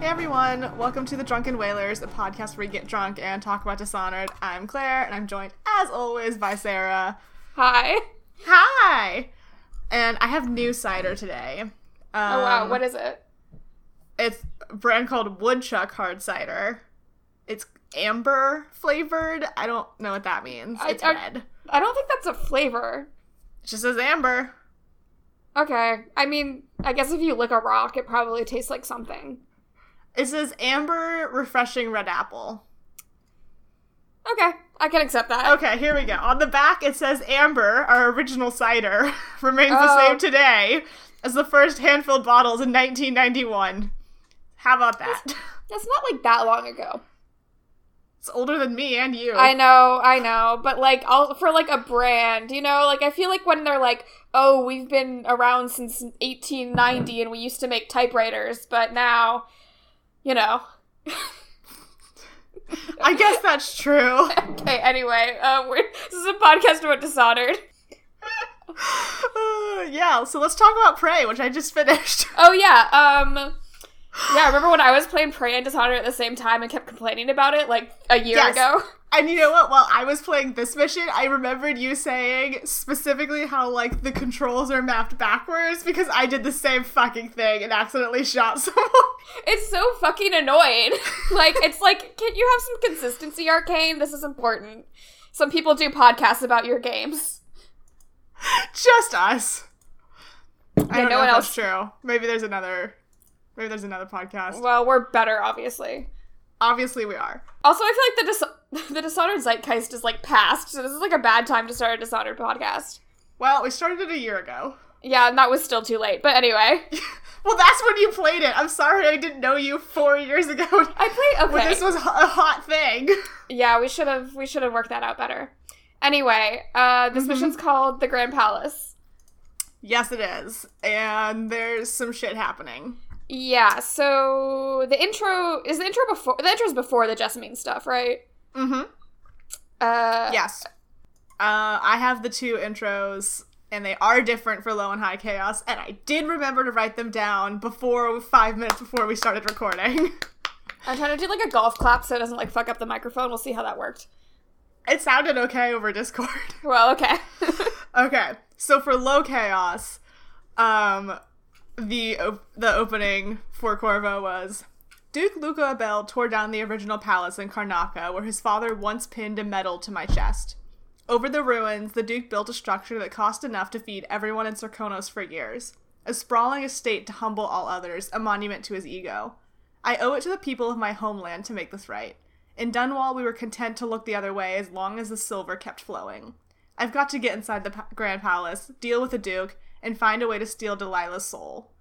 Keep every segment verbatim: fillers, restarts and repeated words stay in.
Hey everyone, welcome to the Drunken Whalers, a podcast where we get drunk and talk about Dishonored. I'm Claire, and I'm joined, as always, by Sarah. Hi. Hi! And I have new cider today. Um, oh wow, what is it? It's a brand called Woodchuck Hard Cider. It's amber flavored. I don't know what that means. I, It's I, red. I don't think that's a flavor. It just says amber. Okay. I mean, I guess if you lick a rock, it probably tastes like something. It says amber refreshing red apple. Okay, I can accept that. Okay, here we go. On the back, it says amber, our original cider, remains Oh. the same today as the first hand-filled bottles in nineteen ninety-one. How about that? That's, that's not like that long ago. It's older than me and you. I know, I know, but like, all for like a brand, you know, like I feel like when they're like, oh, we've been around since eighteen ninety and we used to make typewriters, but now, you know. I guess that's true. Okay, anyway, uh, we're, this is a podcast about Dishonored. Uh, yeah, so let's talk about Prey, which I just finished. Oh, yeah, um... Yeah, remember when I was playing Prey and Dishonored at the same time and kept complaining about it, like, a year Yes. ago? And you know what? While I was playing this mission, I remembered you saying specifically how, like, the controls are mapped backwards because I did the same fucking thing and accidentally shot someone. It's so fucking annoying. Like, it's like, can you have some consistency, Arcane? This is important. Some people do podcasts about your games. Just us. I Yeah, don't no know one if else. that's true. Maybe there's another... Maybe there's another podcast. Well, we're better, obviously. Obviously we are. Also, I feel like the Dis- the Dishonored zeitgeist is, like, past, so this is, like, a bad time to start a Dishonored podcast. Well, we started it a year ago. Yeah, and that was still too late, but anyway. Well, that's when you played it. I'm sorry I didn't know you four years ago. I played, okay. When this was a hot thing. Yeah, we should have we should have worked that out better. Anyway, uh, this Mm-hmm. mission's called the Grand Palace. Yes, it is. And there's some shit happening. Yeah, so the intro is the intro before the intro's before the Jessamine stuff, right? Mm-hmm. Uh, Yes. Uh, I have the two intros, and they are different for Low and High Chaos, and I did remember to write them down before, five minutes before we started recording. I'm trying to do like a golf clap so it doesn't like fuck up the microphone. We'll see how that worked. It sounded okay over Discord. Well, okay. Okay, so for Low Chaos, um, the op- the opening for Corvo was, Duke Luca Abel tore down the original palace in Karnaca, where his father once pinned a medal to my chest. Over the ruins, the Duke built a structure that cost enough to feed everyone in Sarkonos for years. A sprawling estate to humble all others, a monument to his ego. I owe it to the people of my homeland to make this right. In Dunwall, we were content to look the other way as long as the silver kept flowing. I've got to get inside the pa- Grand Palace, deal with the Duke, and find a way to steal Delilah's soul.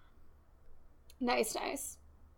Nice, nice.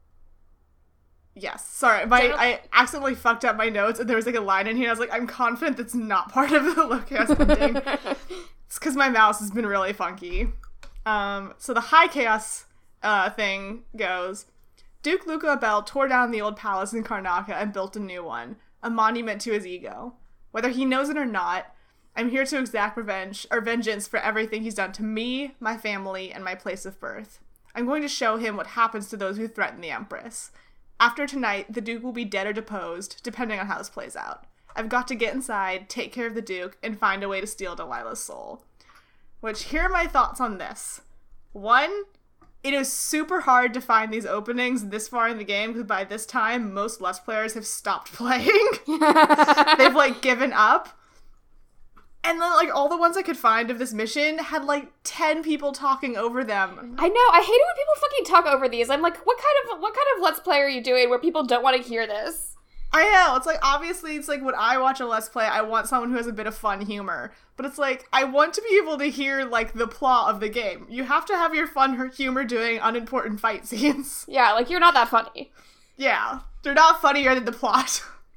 Yes. Sorry, my General- I accidentally fucked up my notes, and there was like a line in here, and I was like, I'm confident that's not part of the Low Chaos ending. It's because my mouse has been really funky. Um, so the High Chaos uh, thing goes, Duke Luca Abel tore down the old palace in Karnaca and built a new one, a monument to his ego. Whether he knows it or not, I'm here to exact revenge, or vengeance for everything he's done to me, my family, and my place of birth. I'm going to show him what happens to those who threaten the Empress. After tonight, the Duke will be dead or deposed, depending on how this plays out. I've got to get inside, take care of the Duke, and find a way to steal Delilah's soul. Which, here are my thoughts on this. One, it is super hard to find these openings this far in the game, because by this time, most Let's Players have stopped playing. They've, like, given up. And then, like, all the ones I could find of this mission had, like, ten people talking over them. I know. I hate it when people fucking talk over these. I'm like, what kind of what kind of Let's Play are you doing where people don't want to hear this? I know. It's like, obviously, it's like when I watch a Let's Play, I want someone who has a bit of fun humor. But it's like, I want to be able to hear, like, the plot of the game. You have to have your fun humor doing unimportant fight scenes. Yeah, like, you're not that funny. Yeah. They're not funnier than the plot.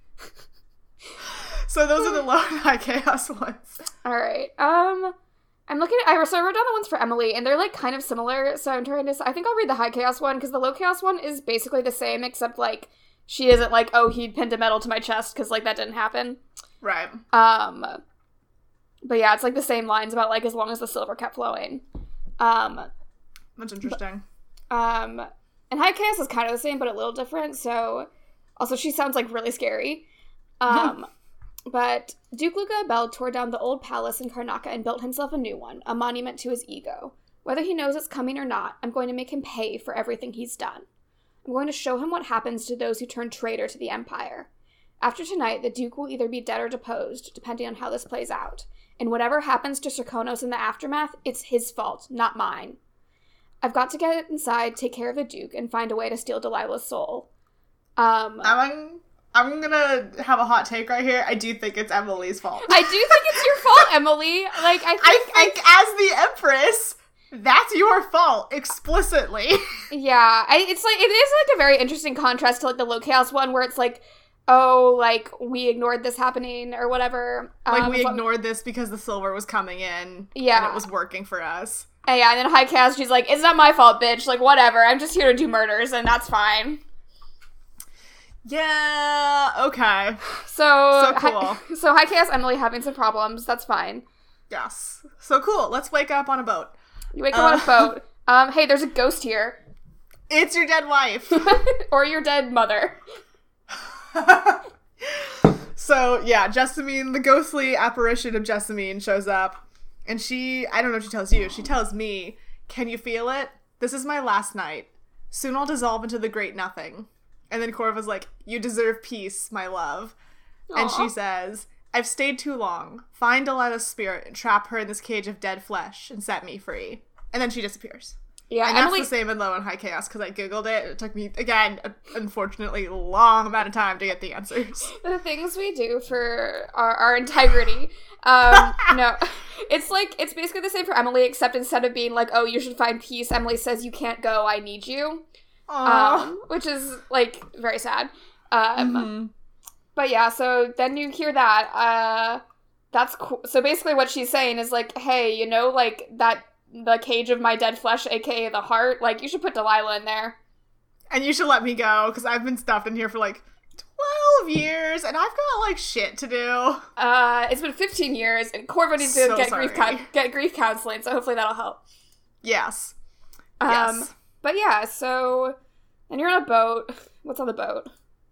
So those are the Low and High Chaos ones. All right. Um, I'm looking at, I, so I wrote down the ones for Emily, and they're, like, kind of similar, so I'm trying to, I think I'll read the High Chaos one, because the Low Chaos one is basically the same, except, like, she isn't like, oh, he pinned a medal to my chest, because, like, that didn't happen. Right. Um, but yeah, it's, like, the same lines about, like, as long as the silver kept flowing. Um, That's interesting. um, And High Chaos is kind of the same, but a little different, so... Also, she sounds, like, really scary. Um, but Duke Luca Abel tore down the old palace in Karnaca and built himself a new one, a monument to his ego. Whether he knows it's coming or not, I'm going to make him pay for everything he's done. I'm going to show him what happens to those who turn traitor to the Empire. After tonight, the Duke will either be dead or deposed, depending on how this plays out. And whatever happens to Serkonos in the aftermath, it's his fault, not mine. I've got to get inside, take care of the Duke, and find a way to steal Delilah's soul. Um, I'm, I'm gonna have a hot take right here. I do think it's Emily's fault. I do think it's your fault, Emily. Like, I think... I think I, as the Empress, that's your fault, explicitly. Yeah, I, it's like, it is like a very interesting contrast to like the Low Chaos one, where it's like, oh, like, we ignored this happening, or whatever. Like, um, we but, ignored this because the silver was coming in, yeah. and it was working for us. And yeah, and then High Chaos, she's like, it's not my fault, bitch, like, whatever, I'm just here to do murders, and that's fine. Yeah, okay. So, So cool. Hi, so High Chaos Emily having some problems, that's fine. Yes. So cool, let's wake up on a boat. You wake up uh, on a boat. Um, hey, there's a ghost here. It's your dead wife. Or your dead mother. So, yeah, Jessamine, the ghostly apparition of Jessamine shows up. And she, I don't know what she tells you, she tells me, can you feel it? This is my last night. Soon I'll dissolve into the great nothing. And then Corva's like, you deserve peace, my love. Aww. And she says, I've stayed too long. Find Delilah's spirit and trap her in this cage of dead flesh and set me free. And then she disappears. Yeah, and Emily- that's the same in Low and High Chaos, because I googled it. It took me, again, a, unfortunately, a long amount of time to get the answers. The things we do for our, our integrity. Um, no, it's like, it's basically the same for Emily, except instead of being like, oh, you should find peace, Emily says, you can't go, I need you. Um, which is, like, very sad. Um, mm-hmm. But yeah, so then you hear that. Uh, that's cool. So basically what she's saying is like, hey, you know, like, that... the cage of my dead flesh, aka the heart, like, you should put Delilah in there. And you should let me go, because I've been stuffed in here for, like, twelve years, and I've got, like, shit to do. Uh, it's been fifteen years, and Corva needs so to get sorry. grief co- get grief counseling, so hopefully that'll help. Yes. Um, yes. But yeah, so, and you're on a boat. What's on the boat?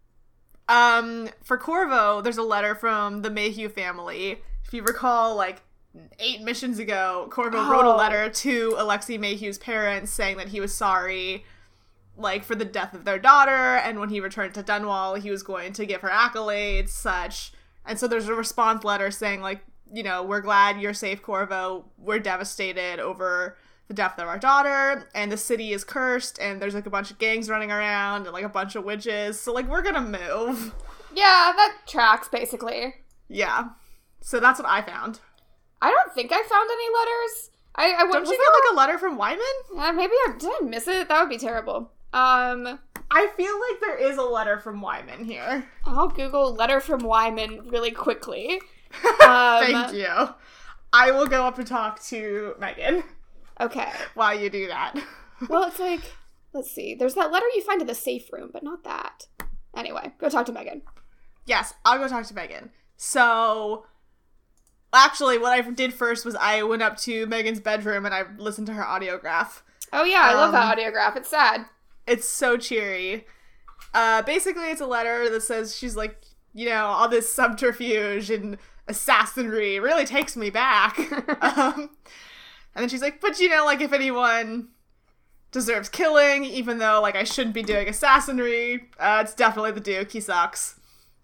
Um, for Corvo, there's a letter from the Mayhew family. If you recall, like, eight missions ago, Corvo oh. wrote a letter to Alexei Mayhew's parents saying that he was sorry, like, for the death of their daughter, and when he returned to Dunwall, he was going to give her accolades, such. And so there's a response letter saying, like, you know, we're glad you're safe, Corvo. We're devastated over the death of our daughter, and the city is cursed, and there's, like, a bunch of gangs running around, and, like, a bunch of witches, so, like, we're gonna move. Yeah, that tracks, basically. Yeah. So that's what I found. I don't think I found any letters. I, I Don't you get, like, a letter from Wyman? Uh, maybe I did I miss it? That would be terrible. Um, I feel like there is a letter from Wyman here. I'll Google letter from Wyman really quickly. Um, Thank you. I will go up and talk to Megan. Okay. While you do that. Well, it's like, let's see. There's that letter you find in the safe room, but not that. Anyway, go talk to Megan. Yes, I'll go talk to Megan. So, actually, what I did first was I went up to Megan's bedroom and I listened to her audiograph. Oh yeah, I um, love that audiograph. It's sad. It's so cheery. Uh, basically, it's a letter that says she's like, you know, all this subterfuge and assassinry really takes me back. um, and then she's like, but you know, like, if anyone deserves killing, even though, like, I shouldn't be doing assassinry, uh, it's definitely the Duke. He sucks.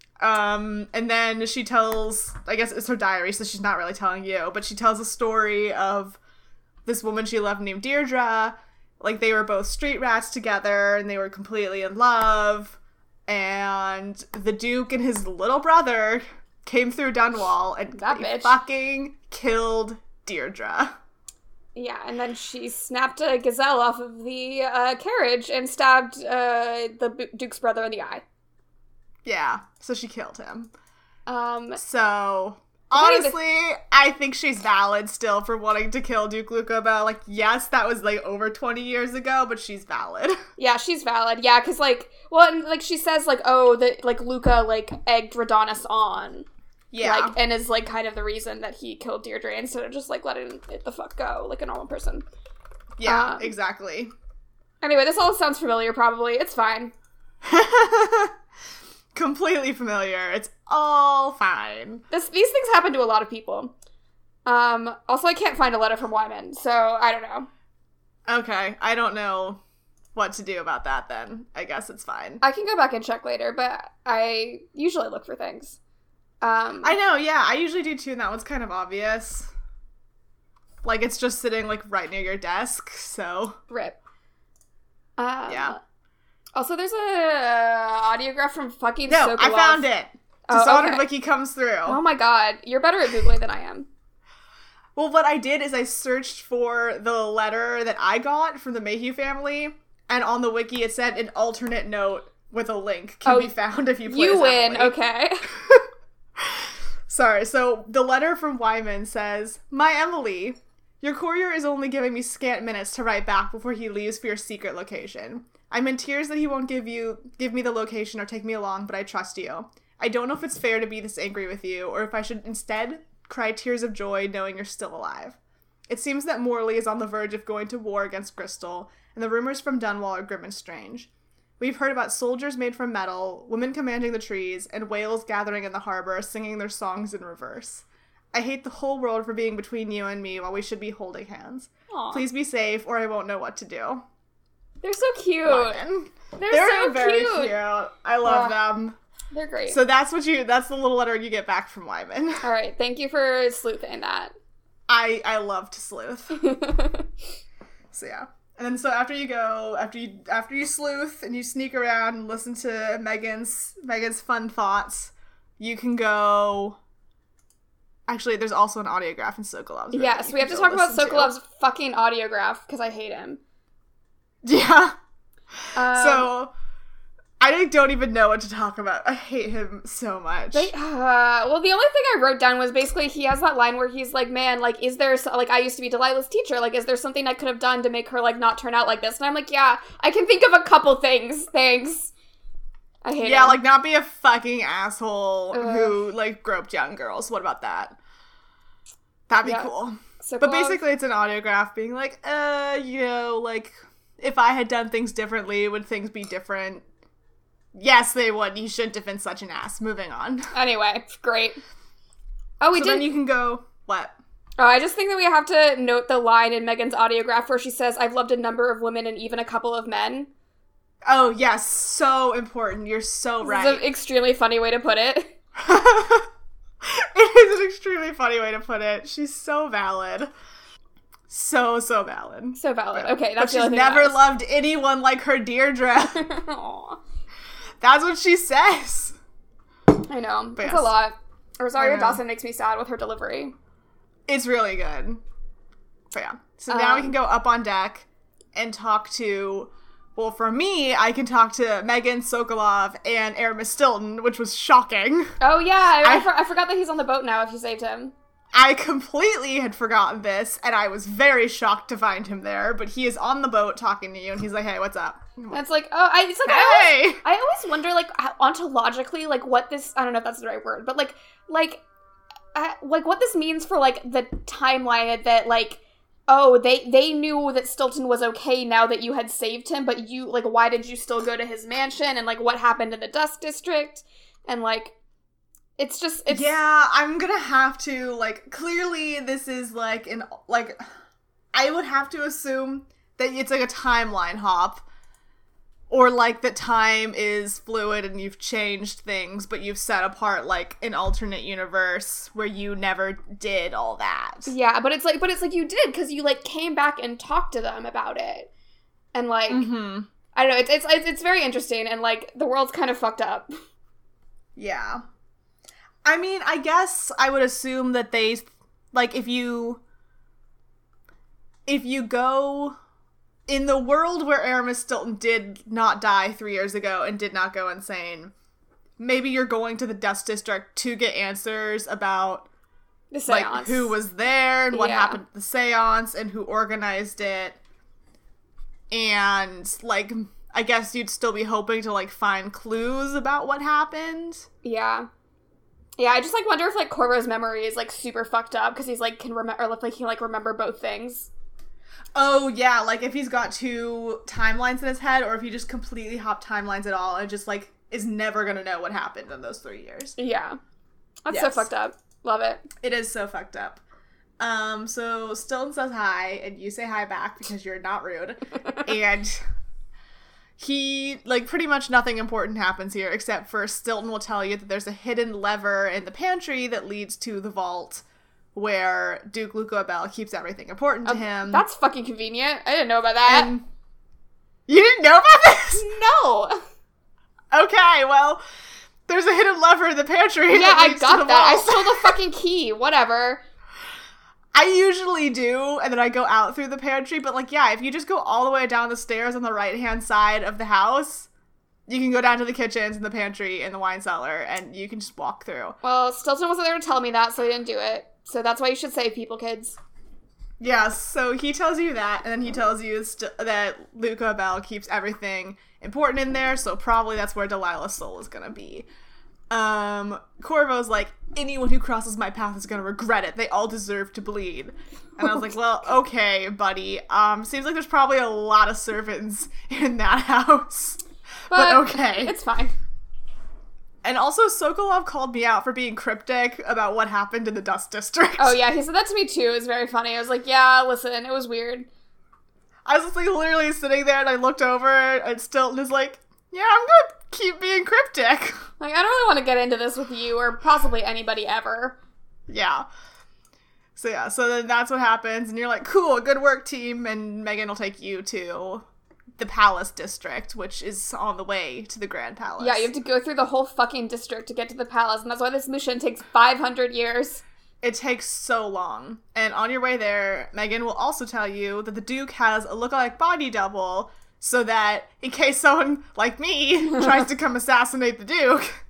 Um, and then she tells, I guess it's her diary, so she's not really telling you, but she tells a story of this woman she loved named Deirdre. Like, they were both street rats together, and they were completely in love, and the Duke and his little brother came through Dunwall, and that they bitch. fucking killed Deirdre. Yeah, and then she snapped a gazelle off of the uh, carriage and stabbed uh, the B- Duke's brother in the eye. Yeah, so she killed him. Um, so, honestly, I think she's valid still for wanting to kill Duke Luca Bell. Like, yes, that was, like, over twenty years ago, but she's valid. Yeah, she's valid. Yeah, because, like, well, and, like, she says, like, oh, that, like, Luca, like, egged Radonus on. Yeah. Like, and is, like, kind of the reason that he killed Deirdre instead of just, like, letting it the fuck go, like a normal person. Yeah, um, exactly. Anyway, this all sounds familiar, probably. It's fine. Completely familiar. It's all fine. This These things happen to a lot of people. Um, also, I can't find a letter from Wyman, so I don't know. Okay, I don't know what to do about that then. I guess it's fine. I can go back and check later, but I usually look for things. Um, I know, yeah, I usually do too, and that one's kind of obvious. Like, it's just sitting, like, right near your desk, so... Rip. Um, yeah. Also, there's a uh, audiograph from fucking No, Sokolov. I found it! Oh, Dishonored okay. Wiki comes through. Oh my god, you're better at Googling than I am. Well, what I did is I searched for the letter that I got from the Mayhew family, and on the wiki it said an alternate note with a link can oh, be found if you play You as win, Emily. okay. Sorry, so the letter from Wyman says, My Emily, your courier is only giving me scant minutes to write back before he leaves for your secret location. I'm in tears that he won't give you give me the location or take me along, but I trust you. I don't know if it's fair to be this angry with you, or if I should instead cry tears of joy knowing you're still alive. It seems that Morley is on the verge of going to war against Crystal, and the rumors from Dunwall are grim and strange. We've heard about soldiers made from metal, women commanding the trees, and whales gathering in the harbor singing their songs in reverse. I hate the whole world for being between you and me while we should be holding hands. Aww. Please be safe, or I won't know what to do. They're so cute. Wyman. They're, They're so very cute. cute. I love Uh, them. They're great. So that's what you, that's the little letter you get back from Wyman. All right, thank you for sleuthing that. I, I love to sleuth. So yeah. And then so after you go, after you after you sleuth and you sneak around and listen to Megan's Megan's fun thoughts, you can go. Actually, there's also an audiograph in Sokolov's room. Yes, that you we have can to go talk about listen to. Sokolov's fucking audiograph because I hate him. Yeah. Um, So I like, don't even know what to talk about. I hate him so much. They, uh, well, the only thing I wrote down was basically he has that line where he's like, man, like, is there, so- like, I used to be Delilah's teacher, like, is there something I could have done to make her, like, not turn out like this? And I'm like, yeah, I can think of a couple things, thanks. I hate yeah, him. like, not be a fucking asshole Ugh. who, like, groped young girls. What about that? That'd be Yeah. cool. Sokolov, But basically, it's an audiograph being like, uh, you know, like, if I had done things differently, would things be different? Yes, they would. You shouldn't have been such an ass. Moving on. Anyway, great. Oh, we so did. then you can go, what? Oh, I just think that we have to note the line in Megan's audiograph where she says, I've loved a number of women and even a couple of men. Oh, yes. So important. You're so right. It's an extremely funny way to put it. It is an extremely funny way to put it. She's so valid. So, so valid. So valid. But, Okay, but that's the she's other thing never that loved anyone like her Deirdre. Aw. That's what she says. I know. But It's yes. a lot. Rosario I know. Dawson makes me sad with her delivery. It's really good. But yeah. So now we Um, can go up on deck and talk to, well, for me, I can talk to Megan, Sokolov, and Aramis Stilton, which was shocking. Oh, yeah. I, I, I- for- I forgot that he's on the boat now if you saved him. I completely had forgotten this, and I was very shocked to find him there, but he is on the boat talking to you, and he's like, hey, what's up? And it's like, oh, I, it's like, I always, Hey! I always wonder, like, how- ontologically, like, what this, I don't know if that's the right word, but, like, like, uh, like, what this means for, like, the timeline that, like, oh, they, they knew that Stilton was okay now that you had saved him, but you, like, why did you still go to his mansion, and, like, what happened in the Dusk District, and, like, it's just, it's... Yeah, I'm gonna have to, like, clearly this is, like, an, like, I would have to assume that it's, like, a timeline hop, or, like, that time is fluid and you've changed things, but you've set apart, like, an alternate universe where you never did all that. Yeah, but it's like, but it's like you did, because you, like, came back and talked to them about it, and, like, Mm-hmm. I don't know, it's, it's, it's, it's very interesting, and, like, the world's kind of fucked up. Yeah. I mean, I guess I would assume that they, like, if you, if you go, in the world where Aramis Stilton did not die three years ago and did not go insane, maybe you're going to the Dust District to get answers about, The like, seance. who was there and what Yeah. happened at the seance and who organized it. And, like, I guess you'd still be hoping to, like, find clues about what happened. Yeah. Yeah, I just, like, wonder if, like, Corvo's memory is, like, super fucked up, because he's, like, can remember, or, like, he can, like, remember both things. Oh, yeah, like if he's got two timelines in his head, or if he just completely hopped timelines at all and just, like, is never gonna know what happened in those three years. Yeah. That's Yes. so fucked up. Love it. It is so fucked up. Um, so Stilton says hi, and you say hi back because you're not rude. And he, like, pretty much nothing important happens here, except for Stilton will tell you that there's a hidden lever in the pantry that leads to the vault where Duke Luca Bell keeps everything important to Um, him. That's fucking convenient. I didn't know about that. And you didn't know about this? No. Okay, well, there's a hidden lever in the pantry. Yeah, that I leads to got the that. I vault. stole the fucking key. Whatever. I usually do, and then I go out through the pantry, but, like, yeah, if you just go all the way down the stairs on the right-hand side of the house, you can go down to the kitchens and the pantry and the wine cellar, and you can just walk through. Well, Stilton wasn't there to tell me that, so he didn't do it. So that's why you should save people, kids. Yes, so he tells you that, and then he tells you st- that Luca Bell keeps everything important in there, so probably that's where Delilah's soul is gonna be. Um, Corvo's like, anyone who crosses my path is gonna regret it. They all deserve to bleed. And I was like, well, okay, buddy. Um, seems like there's probably a lot of servants in that house. But, but okay. It's fine. And also, Sokolov called me out for being cryptic about what happened in the Dust District. Oh, yeah, he said that to me, too. It was very funny. I was like, yeah, listen, it was weird. I was just, like, literally sitting there, and I looked over, and Stilton is like, yeah, I'm gonna keep being cryptic. Like, I don't really want to get into this with you, or possibly anybody ever. Yeah. So, yeah, so then that's what happens, and you're like, cool, good work, team, and Megan will take you to the Palace District, which is on the way to the Grand Palace. Yeah, you have to go through the whole fucking district to get to the palace, and that's why this mission takes five hundred years. It takes so long. And on your way there, Megan will also tell you that the Duke has a lookalike body double, so that in case someone like me tries to come assassinate the Duke,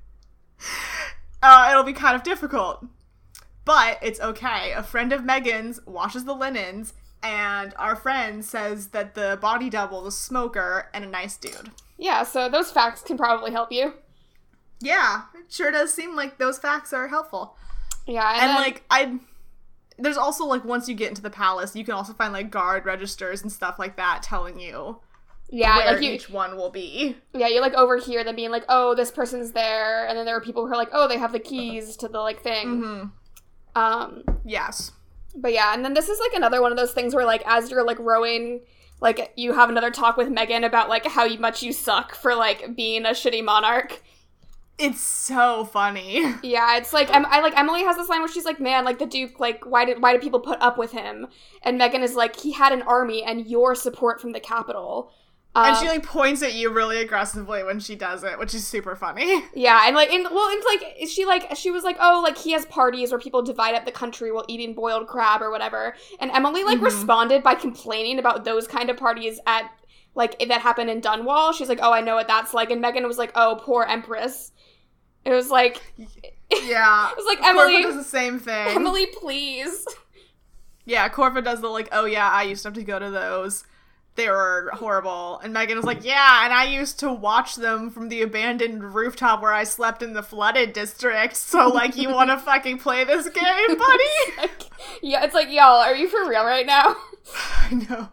uh, it'll be kind of difficult. But it's okay. A friend of Megan's washes the linens, and our friend says that the body double is a smoker and a nice dude. Yeah, so those facts can probably help you. Yeah, it sure does seem like those facts are helpful. Yeah, and, And, then, like, I... There's also, like, once you get into the palace, you can also find, like, guard registers and stuff like that telling you yeah, where like you, each one will be. yeah, you like overhear them being like, oh, this person's there, and then there are people who are like, oh, they have the keys to the, like, thing. Mm-hmm. Um, Yes. but yeah, and then this is, like, another one of those things where, like, as you're, like, rowing, like, you have another talk with Megan about, like, how much you suck for, like, being a shitty monarch. It's so funny. Yeah, it's like, I'm, I, like, Emily has this line where she's like, man, like, the Duke, like, why did, why did people put up with him? And Megan is like, he had an army and your support from the Capitol. Um, And she, like, points at you really aggressively when she does it, which is super funny. Yeah, and like, and well, it's like she like she was like, oh, like he has parties where people divide up the country while eating boiled crab or whatever. And Emily like Mm-hmm. responded by complaining about those kind of parties at like that happened in Dunwall. She's like, oh, I know what that's like. And Megan was like, oh, poor Empress. It was like, Yeah. it was like Corvo Emily, does the same thing. Emily, please. Yeah, Corvo does the, like, oh yeah, I used to have to go to those. They were horrible. And Megan was like, yeah, and I used to watch them from the abandoned rooftop where I slept in the flooded district. So, like, you want to fucking play this game, buddy? Like, yeah, it's like, y'all, are you for real right now? I know.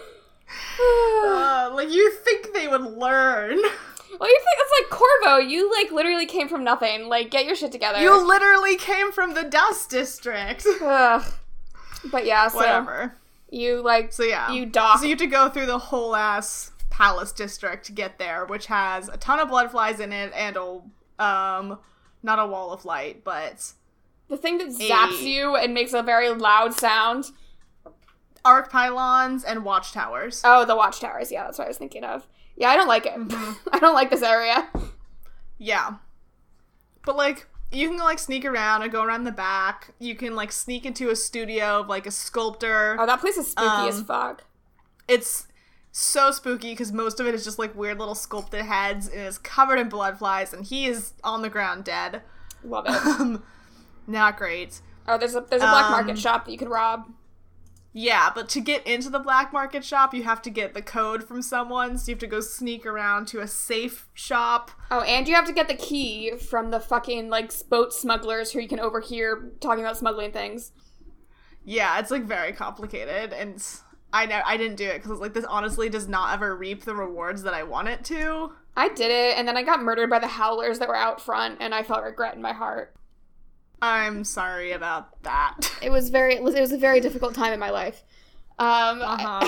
Uh, like, you think they would learn. Well, you think it's like Corvo, you like literally came from nothing. Like, get your shit together. You literally came from the Dust District. Ugh. But yeah, so Whatever. you like So yeah. you dock. So you have to go through the whole ass Palace District to get there, which has a ton of blood flies in it and a, um, not a wall of light, but the thing that zaps a- you and makes a very loud sound. arc pylons and watchtowers. Oh, the watchtowers. Yeah, that's what I was thinking of. Yeah, I don't like it. Mm-hmm. I don't like this area. Yeah. But, like, you can, like, sneak around and go around the back. You can, like, sneak into a studio of, like, a sculptor. Oh, that place is spooky Um, as fuck. It's so spooky because most of it is just, like, weird little sculpted heads and it's covered in blood flies and he is on the ground dead. Love it. Um, not great. Oh, there's a there's a black um, market shop that you can rob. Yeah, but to get into the black market shop, you have to get the code from someone, so you have to go sneak around to a safe shop. Oh, and you have to get the key from the fucking, like, boat smugglers who you can overhear talking about smuggling things. Yeah, it's, like, very complicated, and I know I didn't do it because like this honestly does not ever reap the rewards that I want it to. I did it, and then I got murdered by the Howlers that were out front, and I felt regret in my heart. I'm sorry about that. It was very, it was, it was a very difficult time in my life. Um, uh-huh.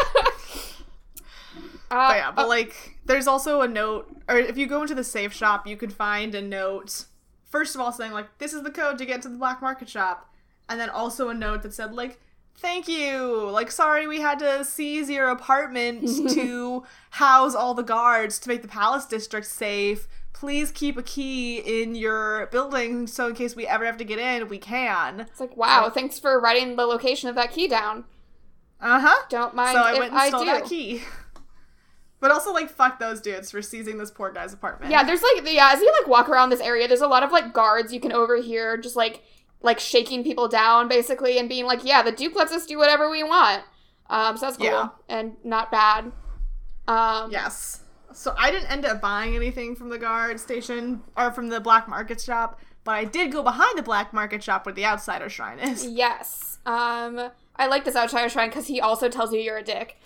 uh, but yeah, but uh, like, there's also a note, or if you go into the safe shop, you could find a note, first of all saying like, this is the code to get to the black market shop, and then also a note that said like, thank you, like, sorry we had to seize your apartment to house all the guards to make the Palace District safe. Please keep a key in your building so in case we ever have to get in, we can. It's like, wow, so, thanks for writing the location of that key down. Uh-huh. Don't mind so I if went and I stole do. that key. But also, like, fuck those dudes for seizing this poor guy's apartment. Yeah, there's, like, yeah, as you, like, walk around this area, there's a lot of, like, guards you can overhear just, like, like, shaking people down, basically, and being like, yeah, the Duke lets us do whatever we want. Um, so that's cool. Yeah. And not bad. Um, Yes. So I didn't end up buying anything from the guard station, or from the black market shop, but I did go behind the black market shop where the outsider shrine is. Yes. Um, I like this outsider shrine because he also tells you you're a dick.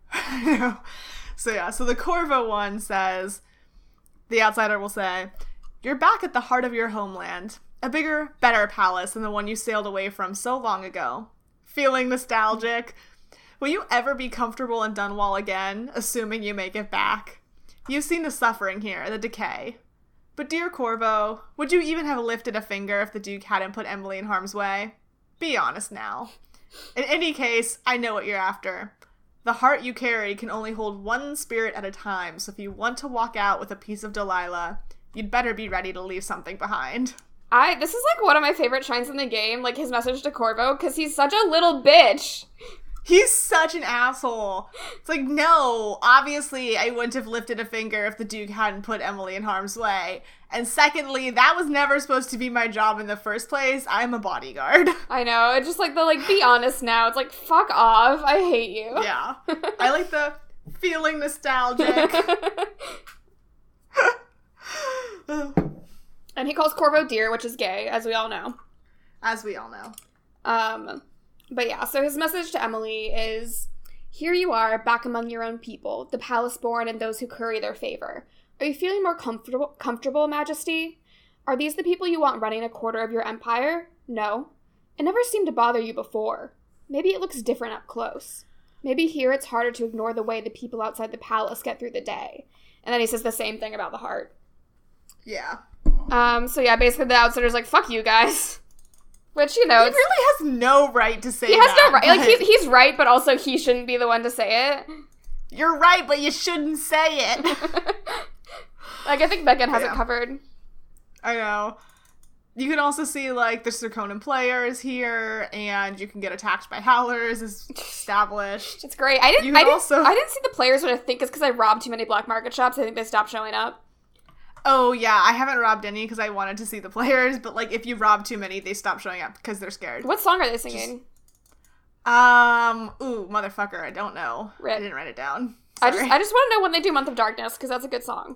So yeah, so the Corvo one says, the outsider will say, you're back at the heart of your homeland. A bigger, better palace than the one you sailed away from so long ago. Feeling nostalgic? Will you ever be comfortable in Dunwall again, assuming you make it back? You've seen the suffering here, the decay. But dear Corvo, would you even have lifted a finger if the Duke hadn't put Emily in harm's way? Be honest now. In any case, I know what you're after. The heart you carry can only hold one spirit at a time, so if you want to walk out with a piece of Delilah, you'd better be ready to leave something behind. I, this is, like, one of my favorite shrines in the game, like, his message to Corvo, because he's such a little bitch. He's such an asshole. It's like, no, obviously I wouldn't have lifted a finger if the Duke hadn't put Emily in harm's way. And secondly, that was never supposed to be my job in the first place. I'm a bodyguard. I know, it's just like the, like, be honest now. It's like, fuck off, I hate you. Yeah. I like the feeling nostalgic. And he calls Corvo dear, which is gay, as we all know. As we all know. Um, but yeah, so his message to Emily is, here you are, back among your own people, the palace-born and those who curry their favor. Are you feeling more comfortable, comfortable, Majesty? Are these the people you want running a quarter of your empire? No. It never seemed to bother you before. Maybe it looks different up close. Maybe here it's harder to ignore the way the people outside the palace get through the day. And then he says the same thing about the heart. Yeah. Um, so yeah, basically the outsider's like, fuck you guys. Which, you know, he it's, really has no right to say he has that. no right. Like, he's, he's right, but also he shouldn't be the one to say it. You're right, but you shouldn't say it. Like, I think Megan has Yeah. it covered. I know. You can also see, like, the Serkonan players here, and you can get attacked by Howlers, is established. It's great. I didn't. You I can didn't. also- I didn't see the players, but I think it's because I robbed too many black market shops. I think they stopped showing up. Oh, yeah, I haven't robbed any because I wanted to see the players, but, like, if you rob too many, they stop showing up because they're scared. What song are they singing? Um, ooh, motherfucker, I don't know. Rip. I didn't write it down. I Sorry. just. I just want to know when they do Month of Darkness because that's a good song.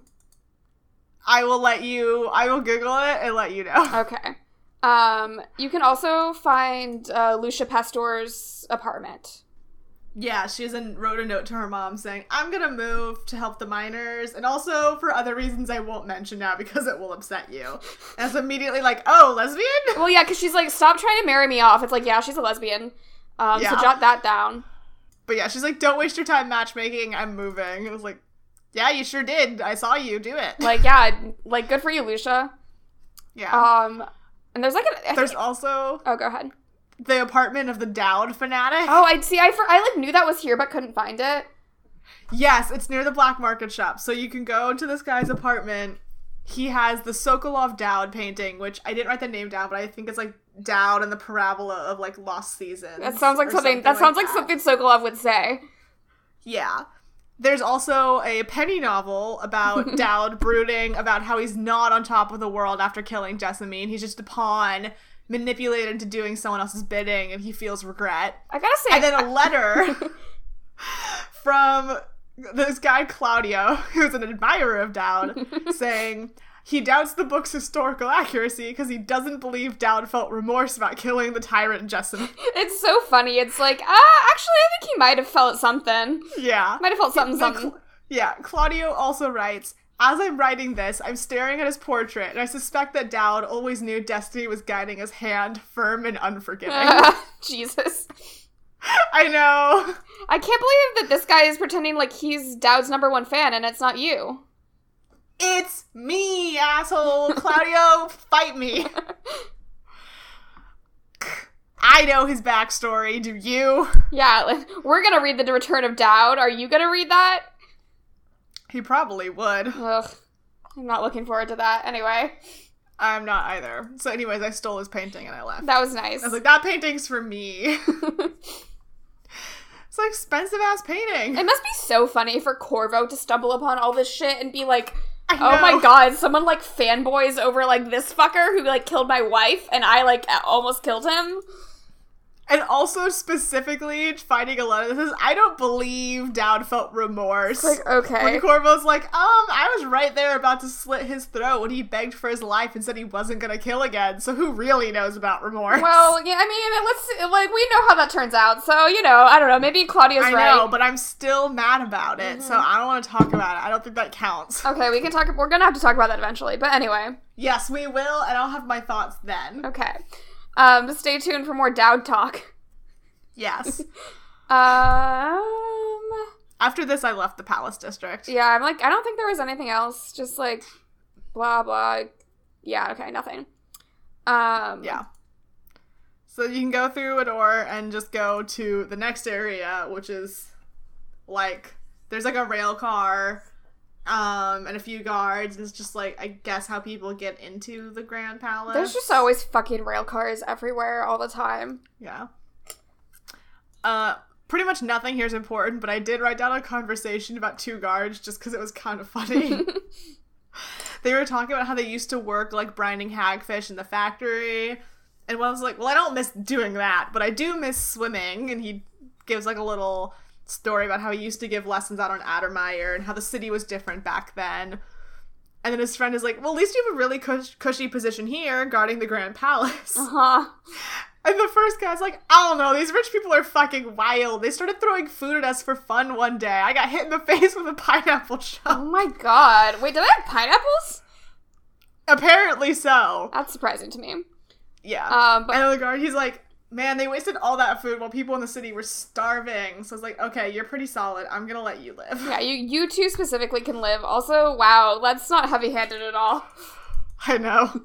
I will let you, I will Google it and let you know. Okay. Um, you can also find uh, Lucia Pastor's apartment. Yeah, she has a, wrote a note to her mom saying, I'm gonna move to help the miners, and also for other reasons I won't mention now because it will upset you. And it's immediately like, oh, lesbian? Well, yeah, because she's like, stop trying to marry me off. It's like, yeah, she's a lesbian. Um, Yeah. So jot that down. But yeah, she's like, don't waste your time matchmaking, I'm moving. It was like, yeah, you sure did. I saw you do it. Like, yeah, like, good for you, Lucia. Yeah. Um, and there's like a... I There's think- also Oh, go ahead. the apartment of the Dowd fanatic. Oh, I see. I, for, I like knew that was here, but couldn't find it. Yes, it's near the black market shop. So you can go to this guy's apartment. He has the Sokolov Dowd painting, which I didn't write the name down, but I think it's like Dowd and the parabola of like Lost Seasons. That sounds like or something. That sounds like that. something Sokolov would say. Yeah. There's also a penny novel about Dowd brooding about how he's not on top of the world after killing Jessamine. He's just a pawn manipulated into doing someone else's bidding, and he feels regret. I gotta say, And then a letter from this guy Claudio, who's an admirer of Dowd, saying, he doubts the book's historical accuracy because he doesn't believe Dowd felt remorse about killing the tyrant Jessamine. It's so funny. It's like, ah, actually, I think he might have felt something. Yeah. Might have felt something, Then something. Cla- yeah, Claudio also writes, as I'm writing this, I'm staring at his portrait, and I suspect that Dowd always knew destiny was guiding his hand, firm and unforgiving. Uh, Jesus. I know. I can't believe that this guy is pretending like he's Dowd's number one fan and it's not you. It's me, asshole. Claudio, fight me. I know his backstory. Do you? Yeah, like, we're gonna read The Return of Dowd. Are you gonna read that? He probably would. Ugh. I'm not looking forward to that. Anyway. I'm not either. So anyways, I stole his painting and I left. That was nice. I was like, that painting's for me. It's an expensive ass painting. It must be so funny for Corvo to stumble upon all this shit and be like, I oh know. my god, someone like fanboys over like this fucker who like killed my wife and I like almost killed him. And also specifically finding a lot of this is, I don't believe Dowd felt remorse. Like, okay. When Corvo's like, um, I was right there about to slit his throat when he begged for his life and said he wasn't gonna kill again, so who really knows about remorse? Well, yeah, I mean, let's, like, we know how that turns out, so, you know, I don't know, maybe Claudia's I right. know, but I'm still mad about it, Mm-hmm. so I don't want to talk about it. I don't think that counts. Okay, we can talk, we're gonna have to talk about that eventually, but anyway. Yes, we will, and I'll have my thoughts then. Okay. Um, stay tuned for more Dowd talk. Yes. Um... After this, I left the Palace District. Yeah, I'm like, I don't think there was anything else. Just like, blah, blah. Yeah, okay, nothing. Um, Yeah. So you can go through a door and just go to the next area, which is, like, there's, like, a rail car, um, and a few guards. It's just, like, I guess how people get into the Grand Palace. There's just always fucking rail cars everywhere all the time. Yeah. Uh... Pretty much nothing here is important, but I did write down a conversation about two guards just because it was kind of funny. They were talking about how they used to work, like, brining hagfish in the factory, and one was like, well, I don't miss doing that, but I do miss swimming, and he gives, like, a little story about how he used to give lessons out on Addermeyer and how the city was different back then. And then his friend is like, well, at least you have a really cush- cushy position here, guarding the Grand Palace. Uh-huh. And the first guy's like, I don't know, these rich people are fucking wild. They started throwing food at us for fun one day. I got hit in the face with a pineapple Oh shell. my god. Wait, do they have pineapples? Apparently so. That's surprising to me. Yeah. Um, but and the guard, he's like, man, they wasted all that food while people in the city were starving. So I was like, okay, you're pretty solid. I'm gonna let you live. yeah, you you two specifically can live. Also, wow, that's not heavy-handed at all. I know.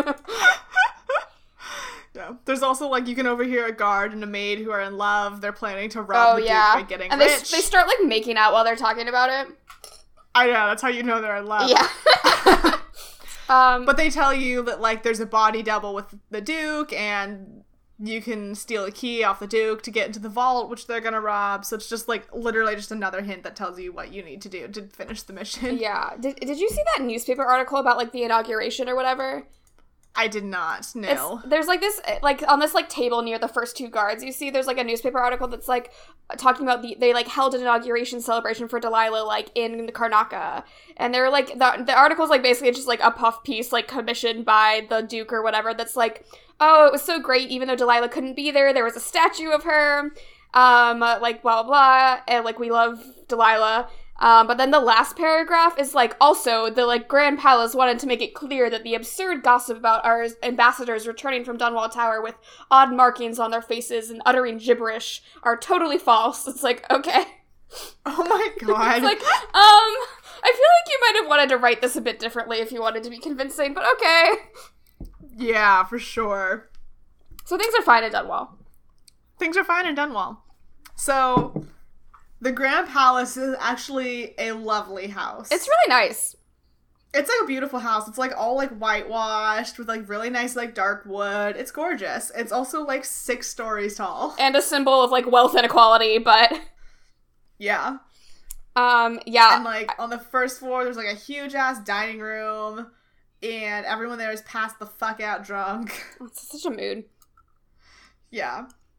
Yeah. There's also, like, you can overhear a guard and a maid who are in love. They're planning to rob Oh, the yeah. Duke by getting and they, rich. they start, like, making out while they're talking about it. I know, that's how you know they're in love. Yeah. um, But they tell you that, like, there's a body double with the Duke, and you can steal a key off the Duke to get into the vault, which they're gonna rob. So it's just, like, literally just another hint that tells you what you need to do to finish the mission. yeah. Did, did you see that newspaper article about, like, the inauguration or whatever? I did not, no. It's, there's like this, like on this like table near the first two guards, you see there's like a newspaper article that's like talking about the, they like held an inauguration celebration for Delilah like in the Karnaca. And they're like, the, the article's like basically just like a puff piece like commissioned by the Duke or whatever that's like, oh, it was so great even though Delilah couldn't be there, there was a statue of her, um, like blah blah blah, and like we love Delilah. Um, but then the last paragraph is like, also, the, like, Grand Palace wanted to make it clear that the absurd gossip about our ambassadors returning from Dunwall Tower with odd markings on their faces and uttering gibberish are totally false. It's like, okay. Oh my god. It's like, um, I feel like you might have wanted to write this a bit differently if you wanted to be convincing, but okay. Yeah, for sure. So things are fine in Dunwall. Things are fine in Dunwall. So, the Grand Palace is actually a lovely house. It's really nice. It's like a beautiful house. It's like all like whitewashed with like really nice like dark wood. It's gorgeous. It's also like six stories tall. And a symbol of, like, wealth inequality, but... Yeah. Um, yeah. And like on the first floor there's like a huge ass dining room and everyone there is passed the fuck out drunk. It's such a mood. Yeah.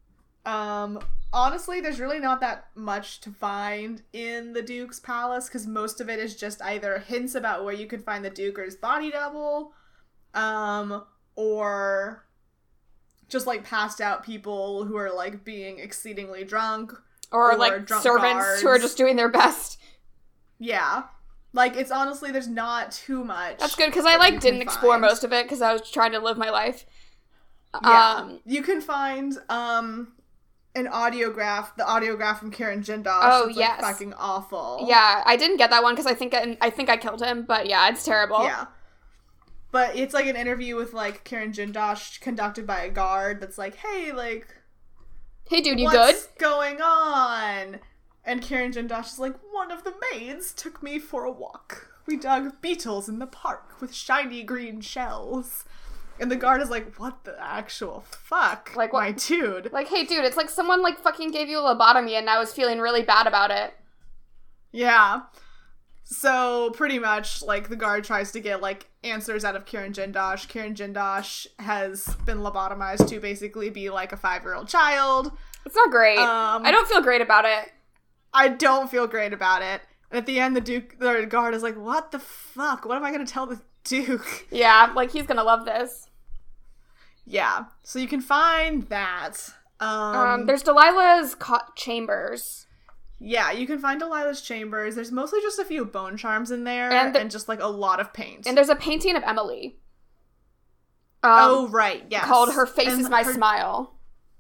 Um, honestly, there's really not that much to find in the Duke's palace, because most of it is just either hints about where you could find the Duke or his body double, um, or just, like, passed out people who are, like, being exceedingly drunk. Or, or like, drunk servants guards. Who are just doing their best. Yeah. Like, it's honestly, there's not too much. That's good, because I, like, didn't explore find. most of it, because I was trying to live my life. Yeah. Um, you can find, um... an audiograph, the audiograph from Karen Jindosh. Oh, it's, yes. Like, fucking awful. Yeah, I didn't get that one because I think I, I think I killed him, but yeah, it's terrible. Yeah. But it's, like, an interview with, like, Karen Jindosh conducted by a guard that's like, hey, like... Hey, dude, you what's good? What's going on? And Karen Jindosh is like, one of the maids took me for a walk. We dug beetles in the park with shiny green shells. And the guard is like, what the actual fuck, like, what, my dude? Like, hey, dude, it's like someone, like, fucking gave you a lobotomy and now is feeling really bad about it. Yeah. So, pretty much, like, the guard tries to get, like, answers out of Karen Jindosh. Karen Jindosh has been lobotomized to basically be, like, a five-year-old child. It's not great. Um, I don't feel great about it. I don't feel great about it. And at the end, the Duke, the guard is like, what the fuck? What am I going to tell the Duke? Yeah, like, he's gonna love this. Yeah. So you can find that. Um, um there's Delilah's co- chambers. Yeah, you can find Delilah's chambers. There's mostly just a few bone charms in there and, the, and just, like, a lot of paint. And there's a painting of Emily. Um, oh, right, yes. Called Her Face and is My her... Smile.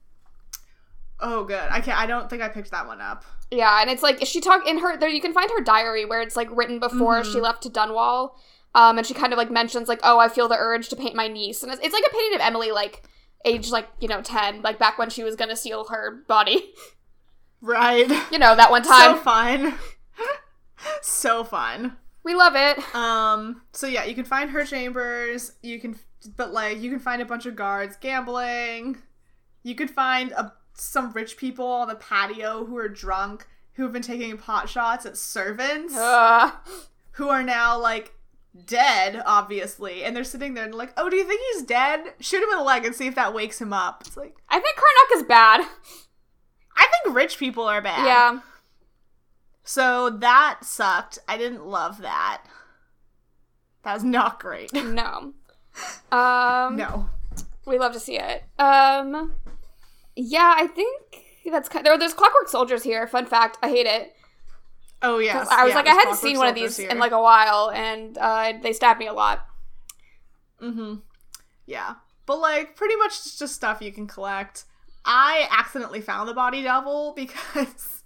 Oh, good. I can't, I don't think I picked that one up. Yeah, and it's, like, she talk in her, there you can find her diary where it's, like, written before mm-hmm. she left to Dunwall. Um, and she kind of, like, mentions, like, oh, I feel the urge to paint my niece. And it's, it's like a painting of Emily, like, age, like, you know, ten. Like, back when she was gonna seal her body. Right. You know, that one time. So fun. So fun. We love it. Um, so yeah, you can find her chambers. You can, but, like, you can find a bunch of guards gambling. You could find a, some rich people on the patio who are drunk, who have been taking pot shots at servants. Uh. Who are now, like, dead, obviously, and they're sitting there and like, oh, do you think he's dead? Shoot him in the leg and see if that wakes him up. It's like, I think Karnak is bad. I think rich people are bad. Yeah. So that sucked. I didn't love that. That was not great. No. Um, no. We love to see it. Um, yeah, I think that's kind of, there, there's Clockwork Soldiers here. Fun fact, I hate it. Oh, yes. I was yeah, like, I hadn't seen one of these here. in, like, a while, and uh, they stabbed me a lot. Mm-hmm. Yeah. But, like, pretty much it's just stuff you can collect. I accidentally found the body double because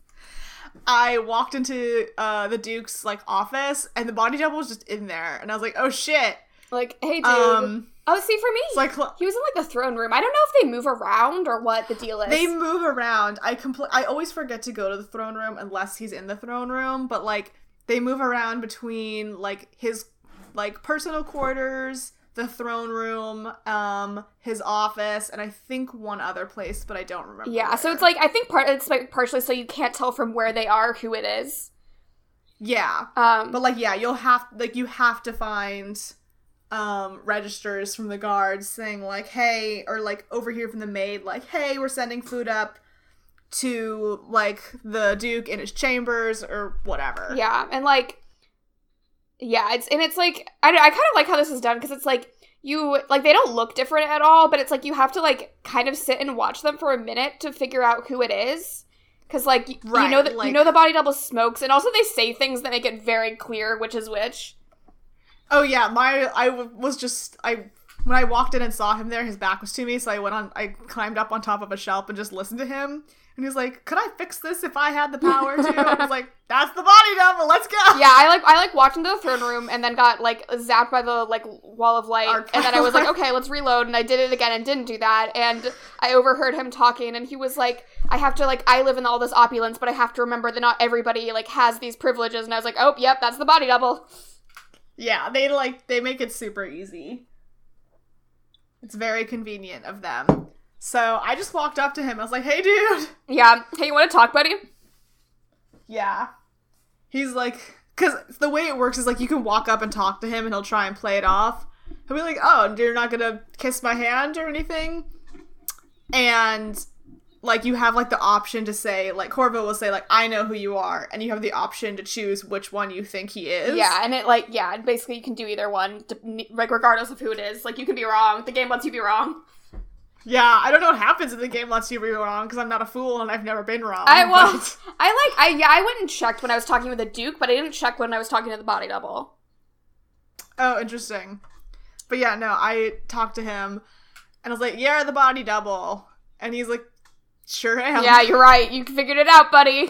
I walked into uh, the Duke's, like, office, and the body double was just in there, and I was like, oh, shit. Like, hey, dude. Um, oh, see, for me, like, he was in, like, the throne room. I don't know if they move around or what the deal is. They move around. I compl- I always forget to go to the throne room unless he's in the throne room, but, like, they move around between, like, his, like, personal quarters, the throne room, um, his office, and I think one other place, but I don't remember. Yeah, where. So it's, like, I think part it's, like, partially so you can't tell from where they are who it is. Yeah. Um, but, like, yeah, you'll have, like, you have to find... um registers from the guards saying, like, hey, or, like, over here from the maid, like, hey, we're sending food up to, like, the Duke in his chambers or whatever. Yeah, and, like, yeah, it's and it's like I, I kind of like how this is done because it's like you like they don't look different at all, but it's like you have to, like, kind of sit and watch them for a minute to figure out who it is. Because, like, y- right, you know that like, you know the body double smokes, and also they say things that make it very clear which is which. Oh, yeah, my, I w- was just, I, when I walked in and saw him there, his back was to me, so I went on, I climbed up on top of a shelf and just listened to him, and he was like, could I fix this if I had the power to? I was like, that's the body double, let's go! Yeah, I, like, I, like, walked into the throne room and then got, like, zapped by the, like, wall of light, Arc and then I was like, okay, let's reload, and I did it again and didn't do that, and I overheard him talking, and he was like, I have to, like, I live in all this opulence, but I have to remember that not everybody, like, has these privileges, and I was like, oh, yep, that's the body double. Yeah, they, like, they make it super easy. It's very convenient of them. So, I just walked up to him. I was like, hey, dude! Yeah. Hey, you want to talk, buddy? Yeah. He's like... Because the way it works is, like, you can walk up and talk to him, and he'll try and play it off. He'll be like, oh, you're not gonna kiss my hand or anything? And... like, you have, like, the option to say, like, Corvo will say, like, I know who you are, and you have the option to choose which one you think he is. Yeah, and it, like, yeah, basically you can do either one, like, regardless of who it is. Like, you can be wrong. The game lets you be wrong. Yeah, I don't know what happens if the game lets you be wrong, because I'm not a fool and I've never been wrong. I, well, but... I, like, I, yeah, I went and checked when I was talking with the Duke, but I didn't check when I was talking to the body double. Oh, interesting. But yeah, no, I talked to him, and I was like, you're the body double. And he's like, sure am. Yeah, you're right. You figured it out, buddy.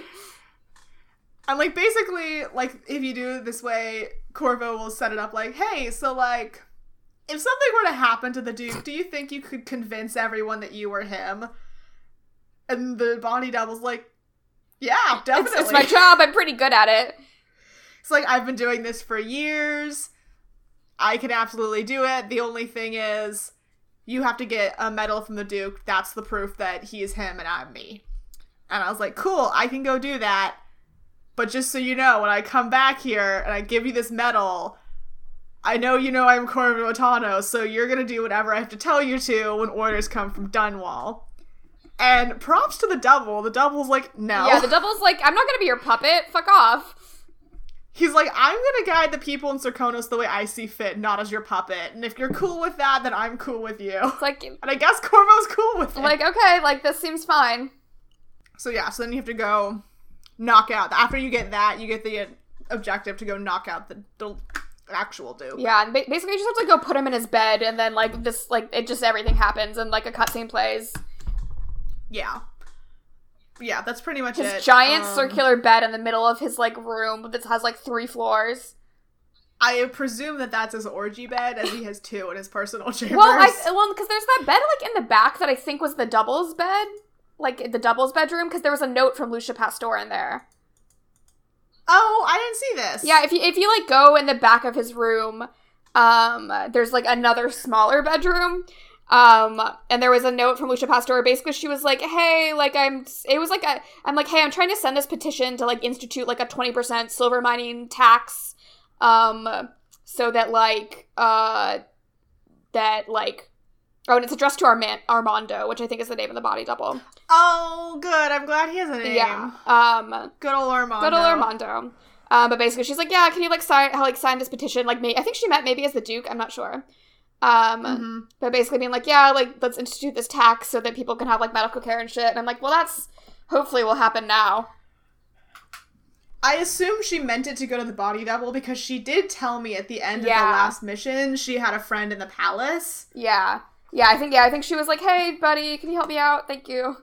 And, like, basically, like, if you do it this way, Corvo will set it up like, hey, so, like, if something were to happen to the Duke, do you think you could convince everyone that you were him? And the body double's like, yeah, definitely. It's, it's my job. I'm pretty good at it. It's like, I've been doing this for years. I can absolutely do it. The only thing is, you have to get a medal from the Duke. That's the proof that he is him and I'm me. And I was like, cool, I can go do that. But just so you know, when I come back here and I give you this medal, I know you know I'm Corvo Attano, so you're gonna do whatever I have to tell you to when orders come from Dunwall. And props to the double. The double's like, no. Yeah, the double's like, I'm not gonna be your puppet. Fuck off. He's like, I'm gonna guide the people in Serkonos the way I see fit, not as your puppet. And if you're cool with that, then I'm cool with you. It's like, and I guess Corvo's cool with it. Like, okay, like, this seems fine. So yeah, so then you have to go knock out. After you get that, you get the objective to go knock out the, the actual Duke. Yeah, and ba- basically you just have to go put him in his bed, and then, like, this, like, it just, everything happens, and, like, a cutscene plays. Yeah. Yeah, that's pretty much his it. His giant um, circular bed in the middle of his, like, room that has, like, three floors. I presume that that's his orgy bed, as he has two in his personal chambers. Well, I, well, because there's that bed, like, in the back that I think was the doubles bed. Like, the doubles bedroom, because there was a note from Lucia Pastor in there. Oh, I didn't see this. Yeah, if you, if you, like, go in the back of his room, um, there's, like, another smaller bedroom. Um, and there was a note from Lucia Pastor. Basically, she was like, hey, like, I'm, it was like, a, I'm like, hey, I'm trying to send this petition to, like, institute, like, a twenty percent silver mining tax, um, so that, like, uh, that, like, oh, and it's addressed to Arma- Armando, which I think is the name of the body double. Oh, good. I'm glad he has a name. Yeah. Um, good old Armando. Good old Armando. Um, but basically, she's like, yeah, can you, like, sign, like, sign this petition? Like, me, I think she meant maybe as the Duke. I'm not sure. Um, mm-hmm. But basically being like, yeah, like, let's institute this tax so that people can have, like, medical care and shit. And I'm like, well, that's hopefully will happen now. I assume she meant it to go to the body double because she did tell me at the end yeah. of the last mission she had a friend in the palace. Yeah. Yeah, I think, yeah, I think she was like, hey, buddy, can you help me out? Thank you.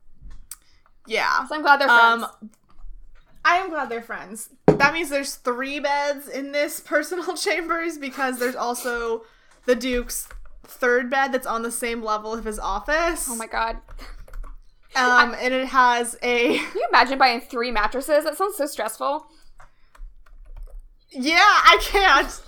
Yeah. So I'm glad they're friends. Um, I am glad they're friends. That means there's three beds in this personal chambers because there's also the Duke's third bed that's on the same level of his office. Oh my god. Um, and it has a... Can you imagine buying three mattresses? That sounds so stressful. Yeah, I can't.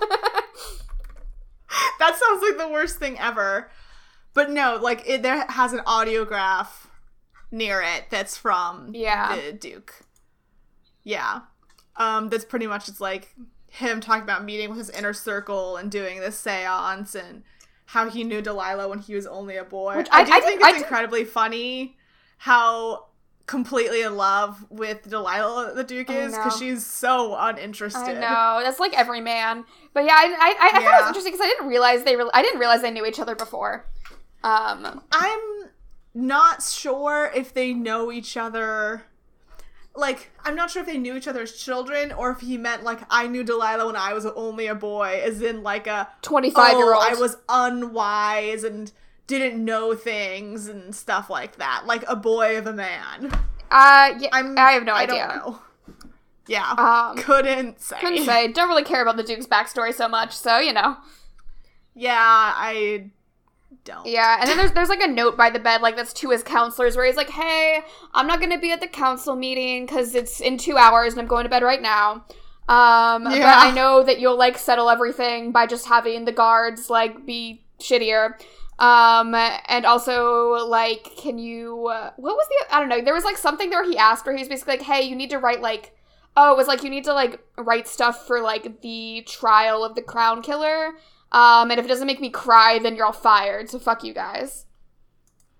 That sounds like the worst thing ever. But no, like, it there has an audiograph near it that's from yeah. the Duke. Yeah. Um, that's pretty much just like him talking about meeting with his inner circle and doing this seance and how he knew Delilah when he was only a boy. Which I, I do I think did, it's I incredibly did. funny how completely in love with Delilah the Duke is because she's so uninterested. I know. That's like every man. But yeah, I I, I, I yeah. thought it was interesting because I didn't realize they re- I didn't realize they knew each other before. Um, I'm not sure if they know each other. Like, I'm not sure if they knew each other as children or if he meant, like, I knew Delilah when I was only a boy, as in, like, a twenty-five-year-old. Oh, I was unwise and didn't know things and stuff like that. Like, a boy of a man. Uh, yeah, I'm, I have no I idea. I don't know. Yeah. Um, couldn't say. Couldn't say. Don't really care about the Duke's backstory so much, so, you know. Yeah, I... don't. Yeah, and then there's there's like a note by the bed, like, that's to his counselors, where he's like, hey, I'm not gonna be at the council meeting because it's in two hours and I'm going to bed right now. Um, yeah. But I know that you'll, like, settle everything by just having the guards, like, be shittier. Um, and also, like, can you, uh, what was the, I don't know, there was, like, something there he asked where he was basically like, hey, you need to write, like, oh, it was like, you need to, like, write stuff for, like, the trial of the Crown Killer. Um, and if it doesn't make me cry, then you're all fired, so fuck you guys.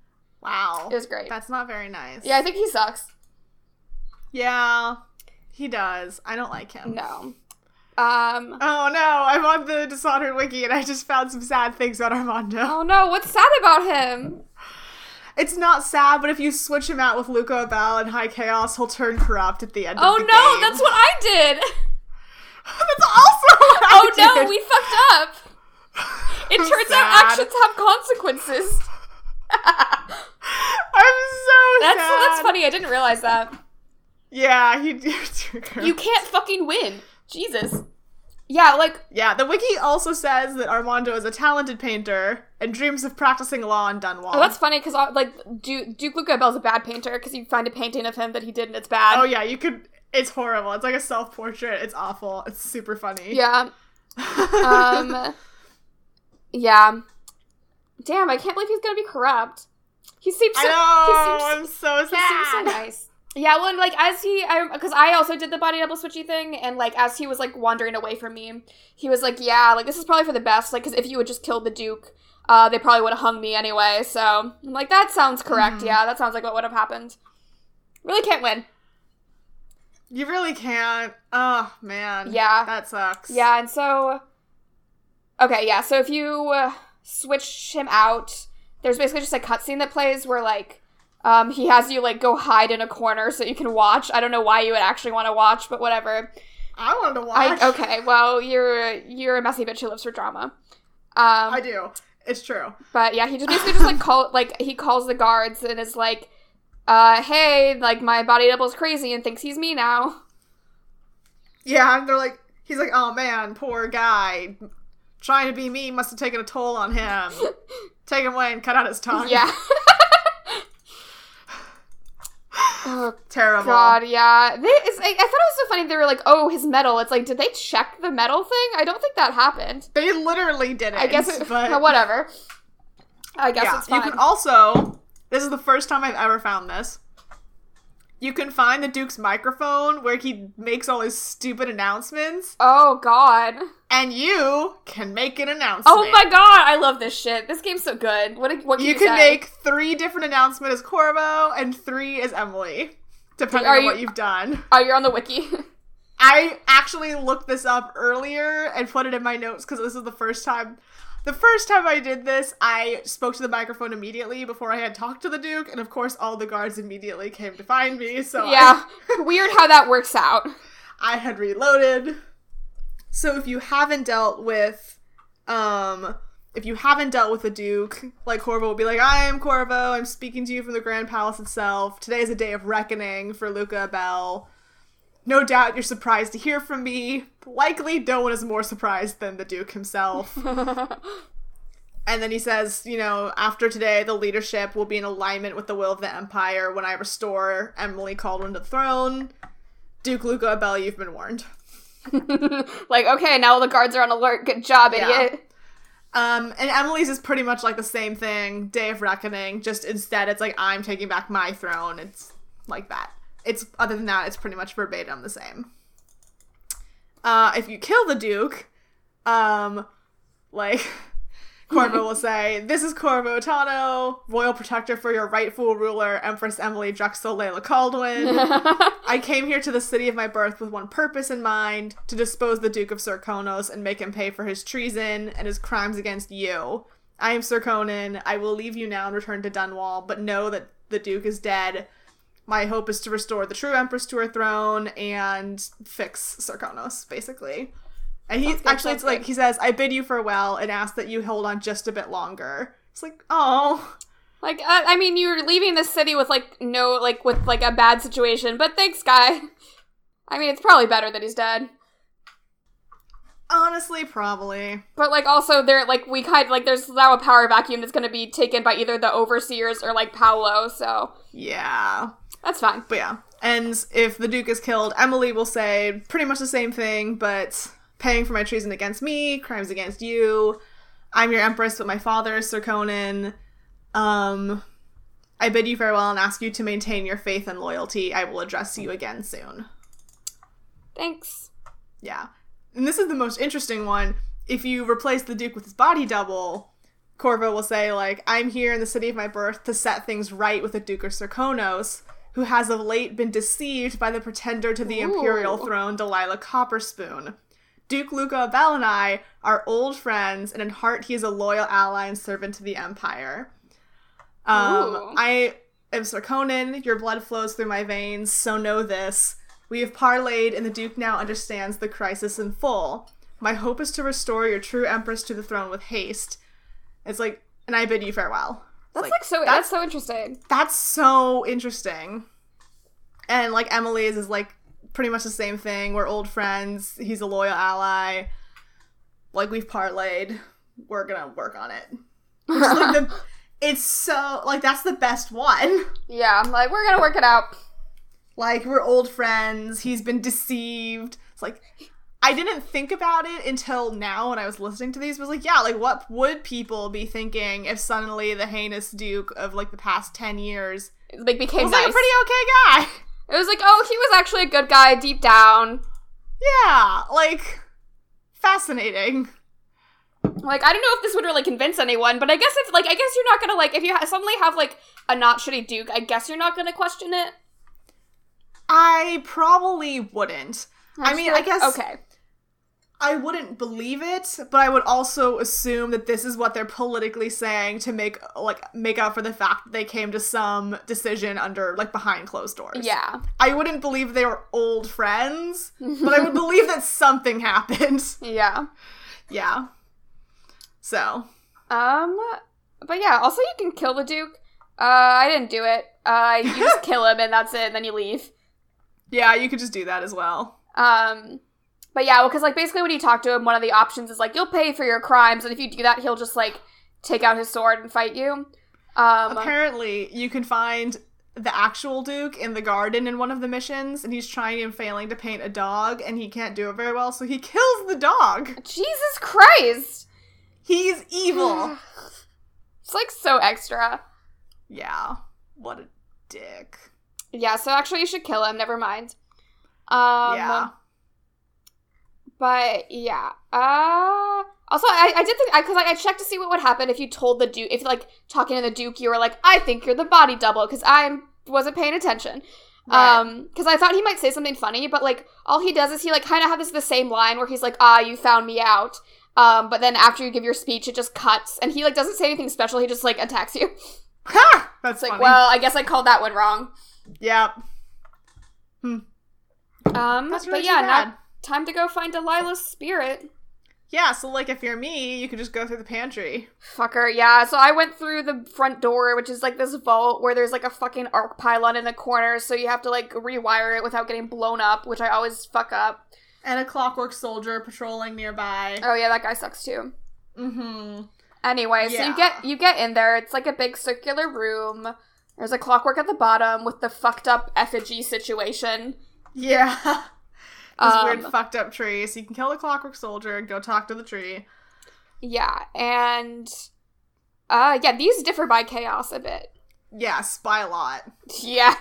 Wow. It was great. That's not very nice. Yeah, I think he sucks. Yeah, he does. I don't like him. No. Um. Oh no, I'm on the Dishonored wiki and I just found some sad things about Armando. Oh no, what's sad about him? It's not sad, but if you switch him out with Luca Abel and High Chaos, he'll turn corrupt at the end Oh of the no, game. that's what I did! That's also what I Oh did. no, we fucked up! It I'm turns sad. out actions have consequences. I'm so That's sad. that's funny, I didn't realize that. Yeah, he You can't fucking win. Jesus. Yeah, like... Yeah, the wiki also says that Armando is a talented painter and dreams of practicing law in Dunwall. Oh, that's funny, because, like, Duke, Duke Luca Abel's a bad painter, because you find a painting of him that he did and it's bad. Oh yeah, you could... It's horrible. It's like a self-portrait. It's awful. It's super funny. Yeah. um... Yeah. Damn, I can't believe he's gonna be corrupt. He seems so... I know! He I'm seems, so he sad! seems so nice. Yeah, well, and, like, as he, because I, I also did the body double switchy thing, and, like, as he was, like, wandering away from me, he was like, yeah, like, this is probably for the best, like, because if you had just killed the Duke, uh, they probably would have hung me anyway, so, I'm like, that sounds correct, mm-hmm. Yeah, that sounds like what would have happened. Really can't win. You really can't. Oh, man. Yeah. That sucks. Yeah, and so, okay, yeah, so if you uh, switch him out, there's basically just a cutscene that plays where, like, Um, he has you, like, go hide in a corner so you can watch. I don't know why you would actually want to watch, but whatever. I wanted to watch. I, okay, well, you're you're a messy bitch who lives for drama. Um, I do. It's true. But, yeah, he just basically just, like, call, like, he calls the guards and is like, uh, hey, like, my body double's crazy and thinks he's me now. Yeah, and they're like, he's like, oh, man, poor guy. Trying to be me must have taken a toll on him. Take him away and cut out his tongue. Yeah. Oh, terrible. God, yeah. They, it's, I, I thought it was so funny. They were like, oh, his medal. It's like, did they check the medal thing? I don't think that happened. They literally didn't. I guess it, but whatever. I guess yeah, it's fine. You can also, this is the first time I've ever found this. You can find the Duke's microphone where he makes all his stupid announcements. Oh, God. And you can make an announcement. Oh, my God. I love this shit. This game's so good. What, what can you, you can say? make three different announcements as Corvo and three as Emily, depending Are on you, what you've done. Oh, you're on the wiki? I actually looked this up earlier and put it in my notes because this is the first time... The first time I did this, I spoke to the microphone immediately before I had talked to the Duke, and of course all the guards immediately came to find me, so yeah, I, weird how that works out. I had reloaded. So if you haven't dealt with, um, if you haven't dealt with the Duke, like Corvo will be like, I am Corvo, I'm speaking to you from the Grand Palace itself. Today is a day of reckoning for Luca Abel. No doubt you're surprised to hear from me. Likely no one is more surprised than the Duke himself. And then he says, you know, after today, the leadership will be in alignment with the will of the Empire when I restore Emily Caldwin to the throne. Duke Luca Abel, you've been warned. Like, okay, now all the guards are on alert. Good job, idiot. Yeah. Um, and Emily's is pretty much like the same thing, Day of Reckoning, just instead it's like, I'm taking back my throne. It's like that. It's, other than that, it's pretty much verbatim the same. Uh, if you kill the Duke, um, like, Corvo will say, this is Corvo Tano, royal protector for your rightful ruler, Empress Emily Drexel Layla Caldwin. I came here to the city of my birth with one purpose in mind, to dispose the Duke of Sir Konos and make him pay for his treason and his crimes against you. I am Sir Conan. I will leave you now and return to Dunwall, but know that the Duke is dead. My hope is to restore the true Empress to her throne and fix Sir Konos, basically. And he good, actually, it's like, good. he says, I bid you farewell and ask that you hold on just a bit longer. It's like, oh. Like, uh, I mean, you're leaving the city with, like, no, like, with, like, a bad situation, but thanks, guy. I mean, it's probably better that he's dead. Honestly, probably. But, like, also, there, like, we kind of, like, there's now a power vacuum that's gonna be taken by either the Overseers or, like, Paolo, so. Yeah. That's fine. But yeah. And if the Duke is killed, Emily will say pretty much the same thing, but paying for my treason against me, crimes against you. I'm your Empress, but my father is Sir Conan. Um, I bid you farewell and ask you to maintain your faith and loyalty. I will address you again soon. Thanks. Yeah. And this is the most interesting one. If you replace the Duke with his body double, Corvo will say, like, I'm here in the city of my birth to set things right with the Duke of Serkonos, who has of late been deceived by the pretender to the Ooh. imperial throne, Delilah Copperspoon. Duke Luca Abel and I are old friends, and in heart he is a loyal ally and servant to the Empire. Um, Ooh. I am Serkonan, your blood flows through my veins, so know this. We have parlayed, and the Duke now understands the crisis in full. My hope is to restore your true Empress to the throne with haste. It's like, and I bid you farewell. That's like, like so. That's, that's so interesting. That's so interesting. And like Emily's is like pretty much the same thing. We're old friends. He's a loyal ally. Like we've parlayed. We're gonna work on it. Which is, like, the, it's so like that's the best one. Yeah, I'm like we're gonna work it out. Like we're old friends. He's been deceived. It's like. I didn't think about it until now when I was listening to these. I was like, yeah, like, what would people be thinking if suddenly the heinous Duke of, like, the past ten years like became was, nice. like, a pretty okay guy? It was like, oh, he was actually a good guy deep down. Yeah, like, fascinating. Like, I don't know if this would really convince anyone, but I guess it's, like, I guess you're not gonna, like, if you ha- suddenly have, like, a not shitty Duke, I guess you're not gonna question it. I probably wouldn't. I, I mean, like, I guess... Okay. I wouldn't believe it, but I would also assume that this is what they're politically saying to make, like, make up for the fact that they came to some decision under, like, behind closed doors. Yeah. I wouldn't believe they were old friends, but I would believe that something happened. Yeah. Yeah. So. Um, but yeah, also you can kill the Duke. Uh, I didn't do it. Uh, you just kill him and that's it, and then you leave. Yeah, you could just do that as well. Um... But yeah, well, because, like, basically when you talk to him, one of the options is, like, you'll pay for your crimes, and if you do that, he'll just, like, take out his sword and fight you. Um, Apparently, you can find the actual Duke in the garden in one of the missions, and he's trying and failing to paint a dog, and he can't do it very well, so he kills the dog! Jesus Christ! He's evil! It's, like, so extra. Yeah. What a dick. Yeah, so actually you should kill him, never mind. Um, yeah. But, yeah. Uh, also, I, I did think, because I, I checked to see what would happen if you told the Duke, if, like, talking to the Duke, you were like, I think you're the body double, because I wasn't paying attention. Right. Um, because I thought he might say something funny, but, like, all he does is he, like, kind of have this the same line where he's like, ah, you found me out. Um, but then after you give your speech, it just cuts, and he, like, doesn't say anything special, he just, like, attacks you. Ha! That's it's like, funny. well, I guess I called that one wrong. Yep. Hmm. Um, That's really but yeah, too bad. now time to go find Delilah's spirit. Yeah, so, like, if you're me, you could just go through the pantry. Fucker, yeah. So I went through the front door, which is, like, this vault where there's, like, a fucking arc pylon in the corner, so you have to, like, rewire it without getting blown up, which I always fuck up. And a clockwork soldier patrolling nearby. Oh, yeah, that guy sucks, too. Mm-hmm. Anyway, Yeah. so you get you get in there. It's, like, a big circular room. There's a clockwork at the bottom with the fucked up effigy situation. Yeah. This Um, weird fucked up tree. So you can kill the clockwork soldier and go talk to the tree. Yeah, and... Uh, yeah, these differ by chaos a bit. Yes, by a lot. Yeah.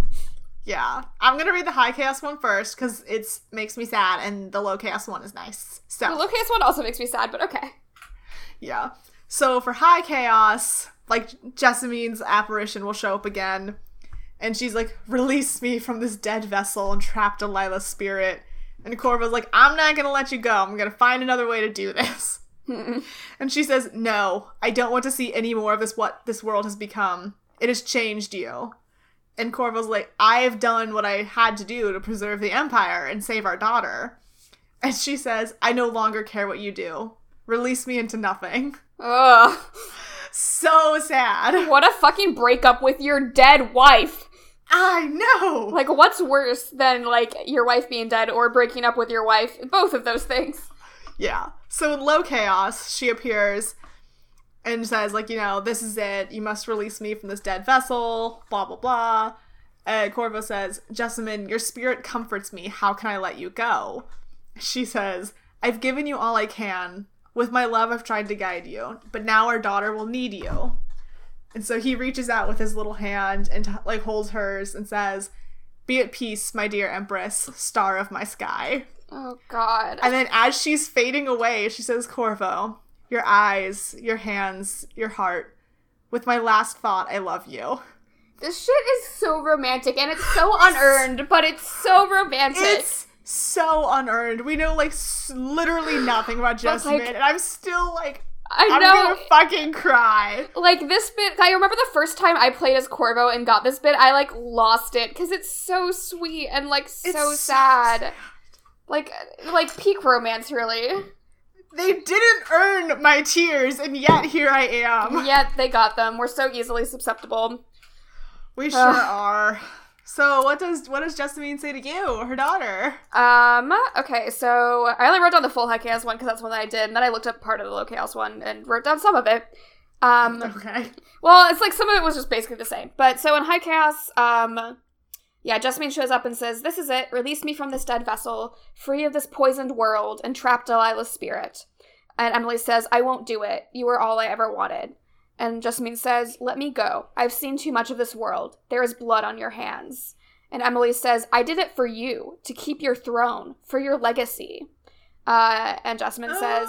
Yeah. I'm gonna read the high chaos one first, because it makes me sad, and the low chaos one is nice. So. The low chaos one also makes me sad, but okay. Yeah. So for high chaos, like, Jessamine's apparition will show up again, and she's like, release me from this dead vessel and trap Delilah's spirit. And Corvo's like, I'm not gonna let you go. I'm gonna find another way to do this. And she says, no, I don't want to see any more of this, what this world has become. It has changed you. And Corvo's like, I've done what I had to do to preserve the Empire and save our daughter. And she says, I no longer care what you do. Release me into nothing. Ugh. So sad. What a fucking breakup with your dead wife. I know! Like, what's worse than, like, your wife being dead or breaking up with your wife? Both of those things. Yeah. So in low chaos, she appears and says, like, you know, this is it. You must release me from this dead vessel. Blah, blah, blah. And Corvo says, Jessamine, your spirit comforts me. How can I let you go? She says, I've given you all I can. With my love, I've tried to guide you. But now our daughter will need you. And so he reaches out with his little hand and, like, holds hers and says, be at peace, my dear Empress, star of my sky. Oh, God. And then as she's fading away, she says, Corvo, your eyes, your hands, your heart. With my last thought, I love you. This shit is so romantic, and it's so unearned, but it's so romantic. It's so unearned. We know, like, s- literally nothing about Jessamine, like, and I'm still, like, I I'm know. gonna fucking cry. Like, this bit, I remember the first time I played as Corvo and got this bit, I, like, lost it, because it's so sweet and, like, so It's sad. So sad. Like, like, peak romance, really. They didn't earn my tears, and yet here I am. Yet they got them. We're so easily susceptible. We sure Ugh. are. So what does what does Jessamine say to you, her daughter? Um, okay, so I only wrote down the full High Chaos one because that's one that I did, and then I looked up part of the Low Chaos one and wrote down some of it. Um, Okay. well, it's like some of it was just basically the same. But so in High Chaos, um, yeah, Jessamine shows up and says, "This is it. Release me from this dead vessel, free of this poisoned world, and trap Delilah's spirit." And Emily says, "I won't do it. You were all I ever wanted." And Jessamine says, "Let me go. I've seen too much of this world. There is blood on your hands." And Emily says, "I did it for you, to keep your throne, for your legacy." Uh, and Jessamine says,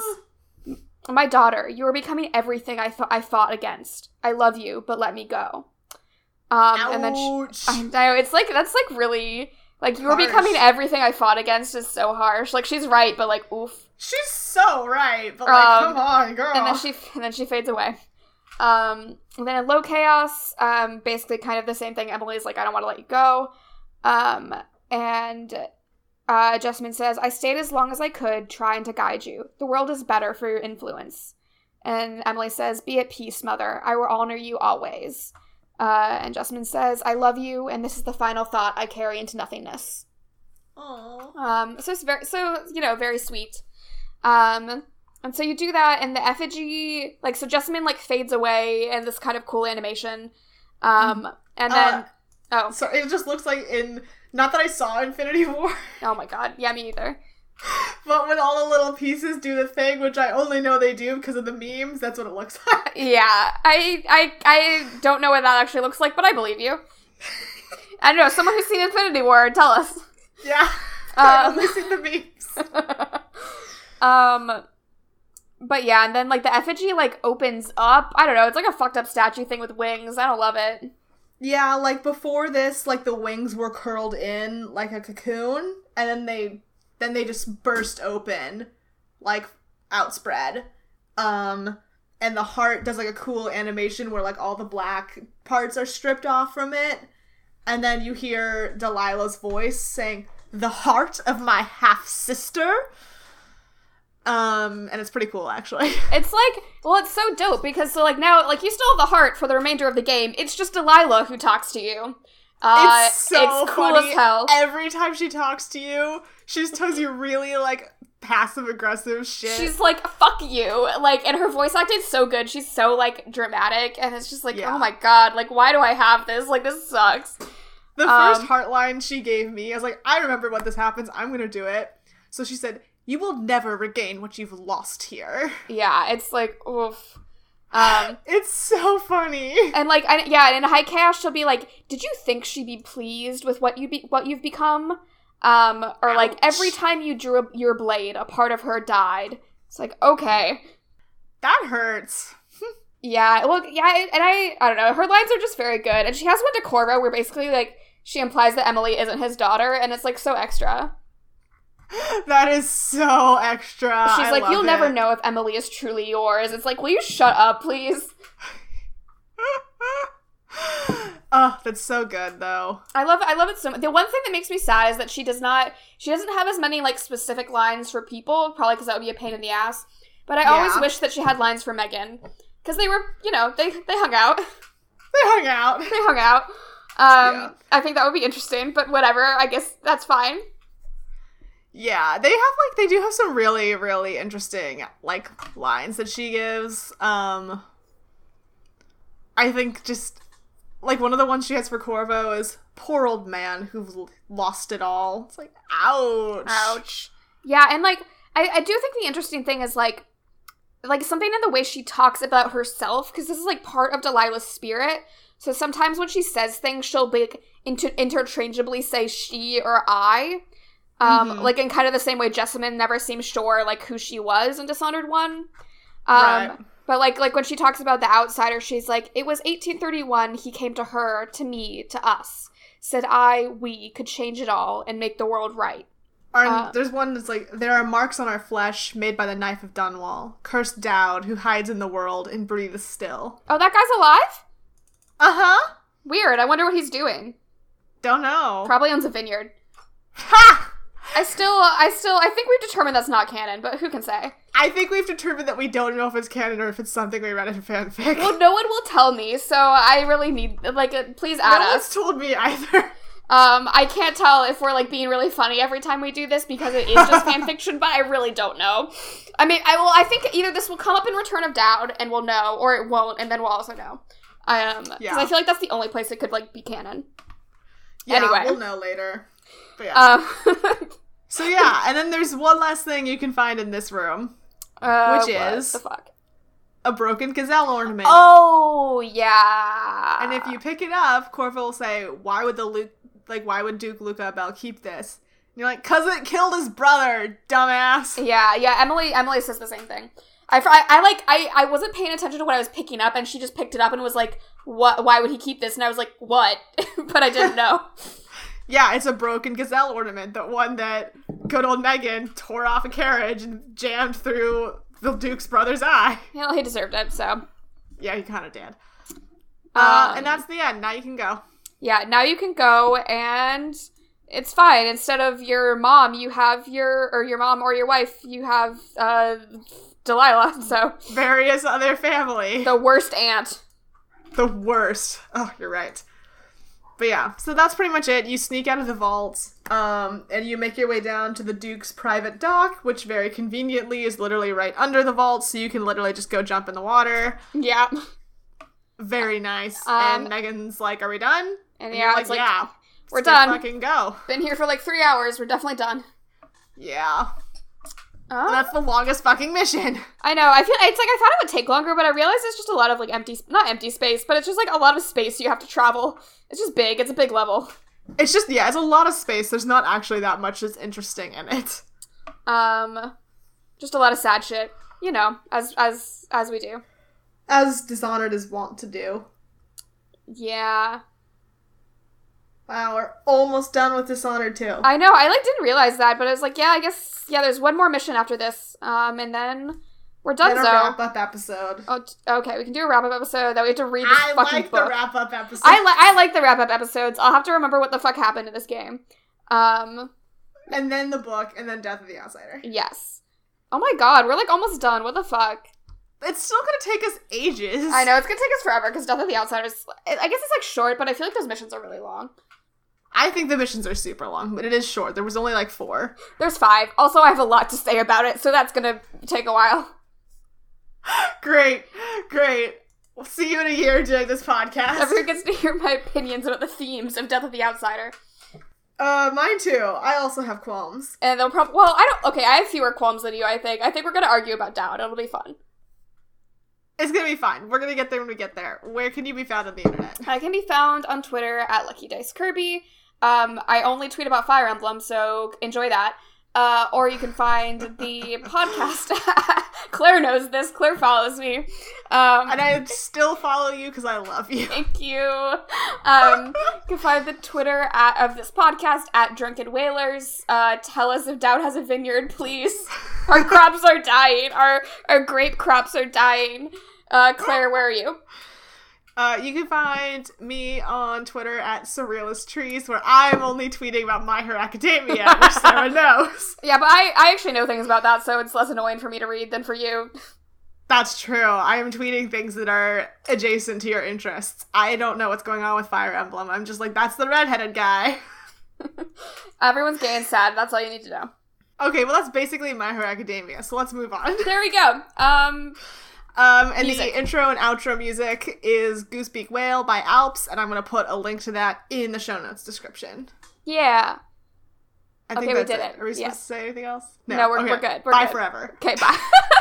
"My daughter, you are becoming everything I, th- I fought against. I love you, but let me go." Um, and then she, I know, it's like, that's like really, like, you were Harsh. becoming everything I fought against is so harsh. Like, she's right, but like, oof. She's so right, but like, Um, come on, girl. And then she, and then she fades away. Um, and then in Low Chaos, um, basically kind of the same thing. Emily's like, "I don't want to let you go." Um, and, uh, Jessamine says, "I stayed as long as I could, trying to guide you. The world is better for your influence." And Emily says, "Be at peace, mother. I will honor you always." Uh, and Jessamine says, "I love you, and this is the final thought I carry into nothingness." Aww. Um, so it's very, so, you know, very sweet. Um, and so you do that, and the effigy, like, so Jessamine, like, fades away in this kind of cool animation. Um, and then, Uh, oh. So it just looks like in, not that I saw Infinity War, Oh my god, yeah, me either. but when all the little pieces do the thing, which I only know they do because of the memes, that's what it looks like. Yeah, I, I, I don't know what that actually looks like, but I believe you. I don't know, someone who's seen Infinity War, tell us. Yeah. I've Um, only seen the memes. um, but yeah, and then, like, the effigy, like, opens up. I don't know, it's like a fucked up statue thing with wings. I don't love it. Yeah, like before this, like the wings were curled in like a cocoon, and then they then they just burst open, like outspread. Um, and the heart does like a cool animation where like all the black parts are stripped off from it, and then you hear Delilah's voice saying, "The heart of my half sister." Um, and it's pretty cool, actually. It's like, well, it's so dope because so like now, like you still have the heart for the remainder of the game. It's just Delilah who talks to you. Uh, It's so it's cool funny. as hell. Every time she talks to you, she just tells you really like passive aggressive shit. She's like, "Fuck you," like, and her voice acting's so good. She's so like dramatic, and it's just like, Yeah. oh my god, like why do I have this? Like this sucks. The Um, first heart line she gave me, I was like, I remember when this happens, I'm gonna do it. So she said, "You will never regain what you've lost here." Yeah, it's like, oof. Um, It's so funny. and like, I, yeah, and in High Chaos, she'll be like, "Did you think she'd be pleased with what you be what you've become?" Um, or like, Ouch. "Every time you drew a, your blade, a part of her died." It's like, okay, That hurts. yeah, well, yeah, and I, I don't know, her lines are just very good, and she has one to Corvo where basically like she implies that Emily isn't his daughter, and it's like so extra. That is so extra. She's I like, love "You'll never it. know if Emily is truly yours." It's like, will you shut up, please? Oh, that's so good, though. I love I love it so much. The one thing that makes me sad is that she does not, she doesn't have as many, like, specific lines for people, probably because that would be a pain in the ass. But I Yeah. always wish that she had lines for Megan. Because they were, you know, they, they hung out. They hung out. They hung out. Um, Yeah. I think that would be interesting, but whatever, I guess that's fine. Yeah, they have, like, they do have some really, really interesting, like, lines that she gives. Um, I think just, like, one of the ones she has for Corvo is, "Poor old man who's l- lost it all." It's like, ouch. Ouch. Yeah, and, like, I, I do think the interesting thing is, like, like, something in the way she talks about herself, because this is, like, part of Delilah's spirit. So sometimes when she says things, she'll, like, inter- interchangeably say she or I. Um, Mhm. like, in kind of the same way Jessamine never seemed sure, like, who she was in Dishonored one. Um, Right. But, like, like when she talks about the outsider, she's like, it was eighteen thirty-one, he came to her, to me, to us. Said I, we, could change it all and make the world right. Our, Uh, there's one that's like, there are marks on our flesh made by the knife of Dunwall. Cursed Dowd, who hides in the world and breathes still. Oh, that guy's alive? Uh-huh. Weird. I wonder what he's doing. Don't know. Probably owns a vineyard. Ha! I still, I still, I think we've determined that's not canon, but who can say? I think we've determined that we don't know if it's canon or if it's something we read in fanfic. Well, no one will tell me, so I really need, like, uh, please add no us. one's told me either. Um, I can't tell if we're, like, being really funny every time we do this because it is just fanfiction, but I really don't know. I mean, I will, I think either this will come up in Return of Dowd and we'll know, or it won't, and then we'll also know. Um, because Yeah. I feel like that's the only place it could, like, be canon. Yeah, Anyway. we'll know later. But yeah. Um, So yeah, and then there's one last thing you can find in this room. uh, Which what is- the fuck? A broken gazelle ornament. Oh, yeah. And if you pick it up, Corvo will say, why would the Luke, like, why would Duke Luca Bell keep this? And you're like, cause it killed his brother, dumbass. Yeah, yeah, Emily Emily says the same thing. I, I, I like, I, I wasn't paying attention to what I was picking up, and she just picked it up and was like, what, why would he keep this? And I was like, what? But I didn't know. Yeah, it's a broken gazelle ornament, the one that good old Megan tore off a carriage and jammed through the Duke's brother's eye. Well, he deserved it, so. Yeah, he kind of did. Uh, Um, and that's the end. Now you can go. Yeah, now you can go, and it's fine. Instead of your mom, you have your, or your mom or your wife, you have, uh, Delilah, so. Various other family. The worst aunt. The worst. Oh, you're right. But yeah, so that's pretty much it. You sneak out of the vault, um, and you make your way down to the Duke's private dock, which very conveniently is literally right under the vault, so you can literally just go jump in the water. Yeah. Very nice. Um, and Megan's like, are we done? And And yeah, you're it's like, yeah, we're let's done. fucking go. Been here for like three hours. We're definitely done. Yeah. Oh. And that's the longest fucking mission. I know. I feel it's like I thought it would take longer, but I realized it's just a lot of like empty, not empty space, but it's just like a lot of space you have to travel. It's just big. It's a big level. It's just, yeah, it's a lot of space. There's not actually that much that's interesting in it. Um, just a lot of sad shit. You know, as as as we do. As Dishonored is wont to do. Yeah. Wow, we're almost done with Dishonored too. I know. I like didn't realize that, but I was like, yeah, I guess yeah. There's one more mission after this. Um, and then we're done. Then So. a wrap-up episode. Oh, t- okay. We can do a wrap up episode that we have to read this I fucking like book. the wrap-up episode. I like I like the wrap up episodes. I'll have to remember what the fuck happened in this game. Um, And then the book, and then Death of the Outsider. yes. Oh my god, we're like almost done. What the fuck? It's still gonna take us ages. I know it's gonna take us forever because Death of the Outsiders. I guess it's like short, but I feel like those missions are really long. I think the missions are super long, but it is short. There was only like four. There's five. Also, I have a lot to say about it, so that's gonna take a while. Great, great. We'll see you in a year doing this podcast. Everyone gets to hear my opinions about the themes of Death of the Outsider. Uh, mine too. I also have qualms. And they'll probably, well, I don't, okay, I have fewer qualms than you, I think. I think we're gonna argue about Dowd. It'll be fun. It's gonna be fine. We're gonna get there when we get there. Where can you be found on the internet? I can be found on Twitter at Lucky Dice Kirby. Um, I only tweet about Fire Emblem, so enjoy that. Uh, or you can find the podcast. Claire knows this. Claire follows me. Um, And I still follow you because I love you. Thank you. Um, you can find the Twitter at, of this podcast at Drunken Whalers. Uh, tell us if Dowd has a vineyard, please. Our crops are dying. Our our grape crops are dying. Uh, Claire, where are you? Uh, you can find me on Twitter at Surrealist Trees, where I'm only tweeting about My Hero Academia, which Sarah knows. Yeah, but I, I actually know things about that, so it's less annoying for me to read than for you. That's true. I am tweeting things that are adjacent to your interests. I don't know what's going on with Fire Emblem. I'm just like, that's the redheaded guy. Everyone's gay and sad. That's all you need to know. Okay, well, that's basically My Hero Academia, so let's move on. There we go. Um, Um, and Music. the intro and outro music is Goosebeak Whale by Alps, and I'm going to put a link to that in the show notes description. yeah. I think Okay, we that's did it. it. Are we supposed Yeah. to say anything else? No, we're- Okay. we're good. We're Bye good. forever. Okay, bye.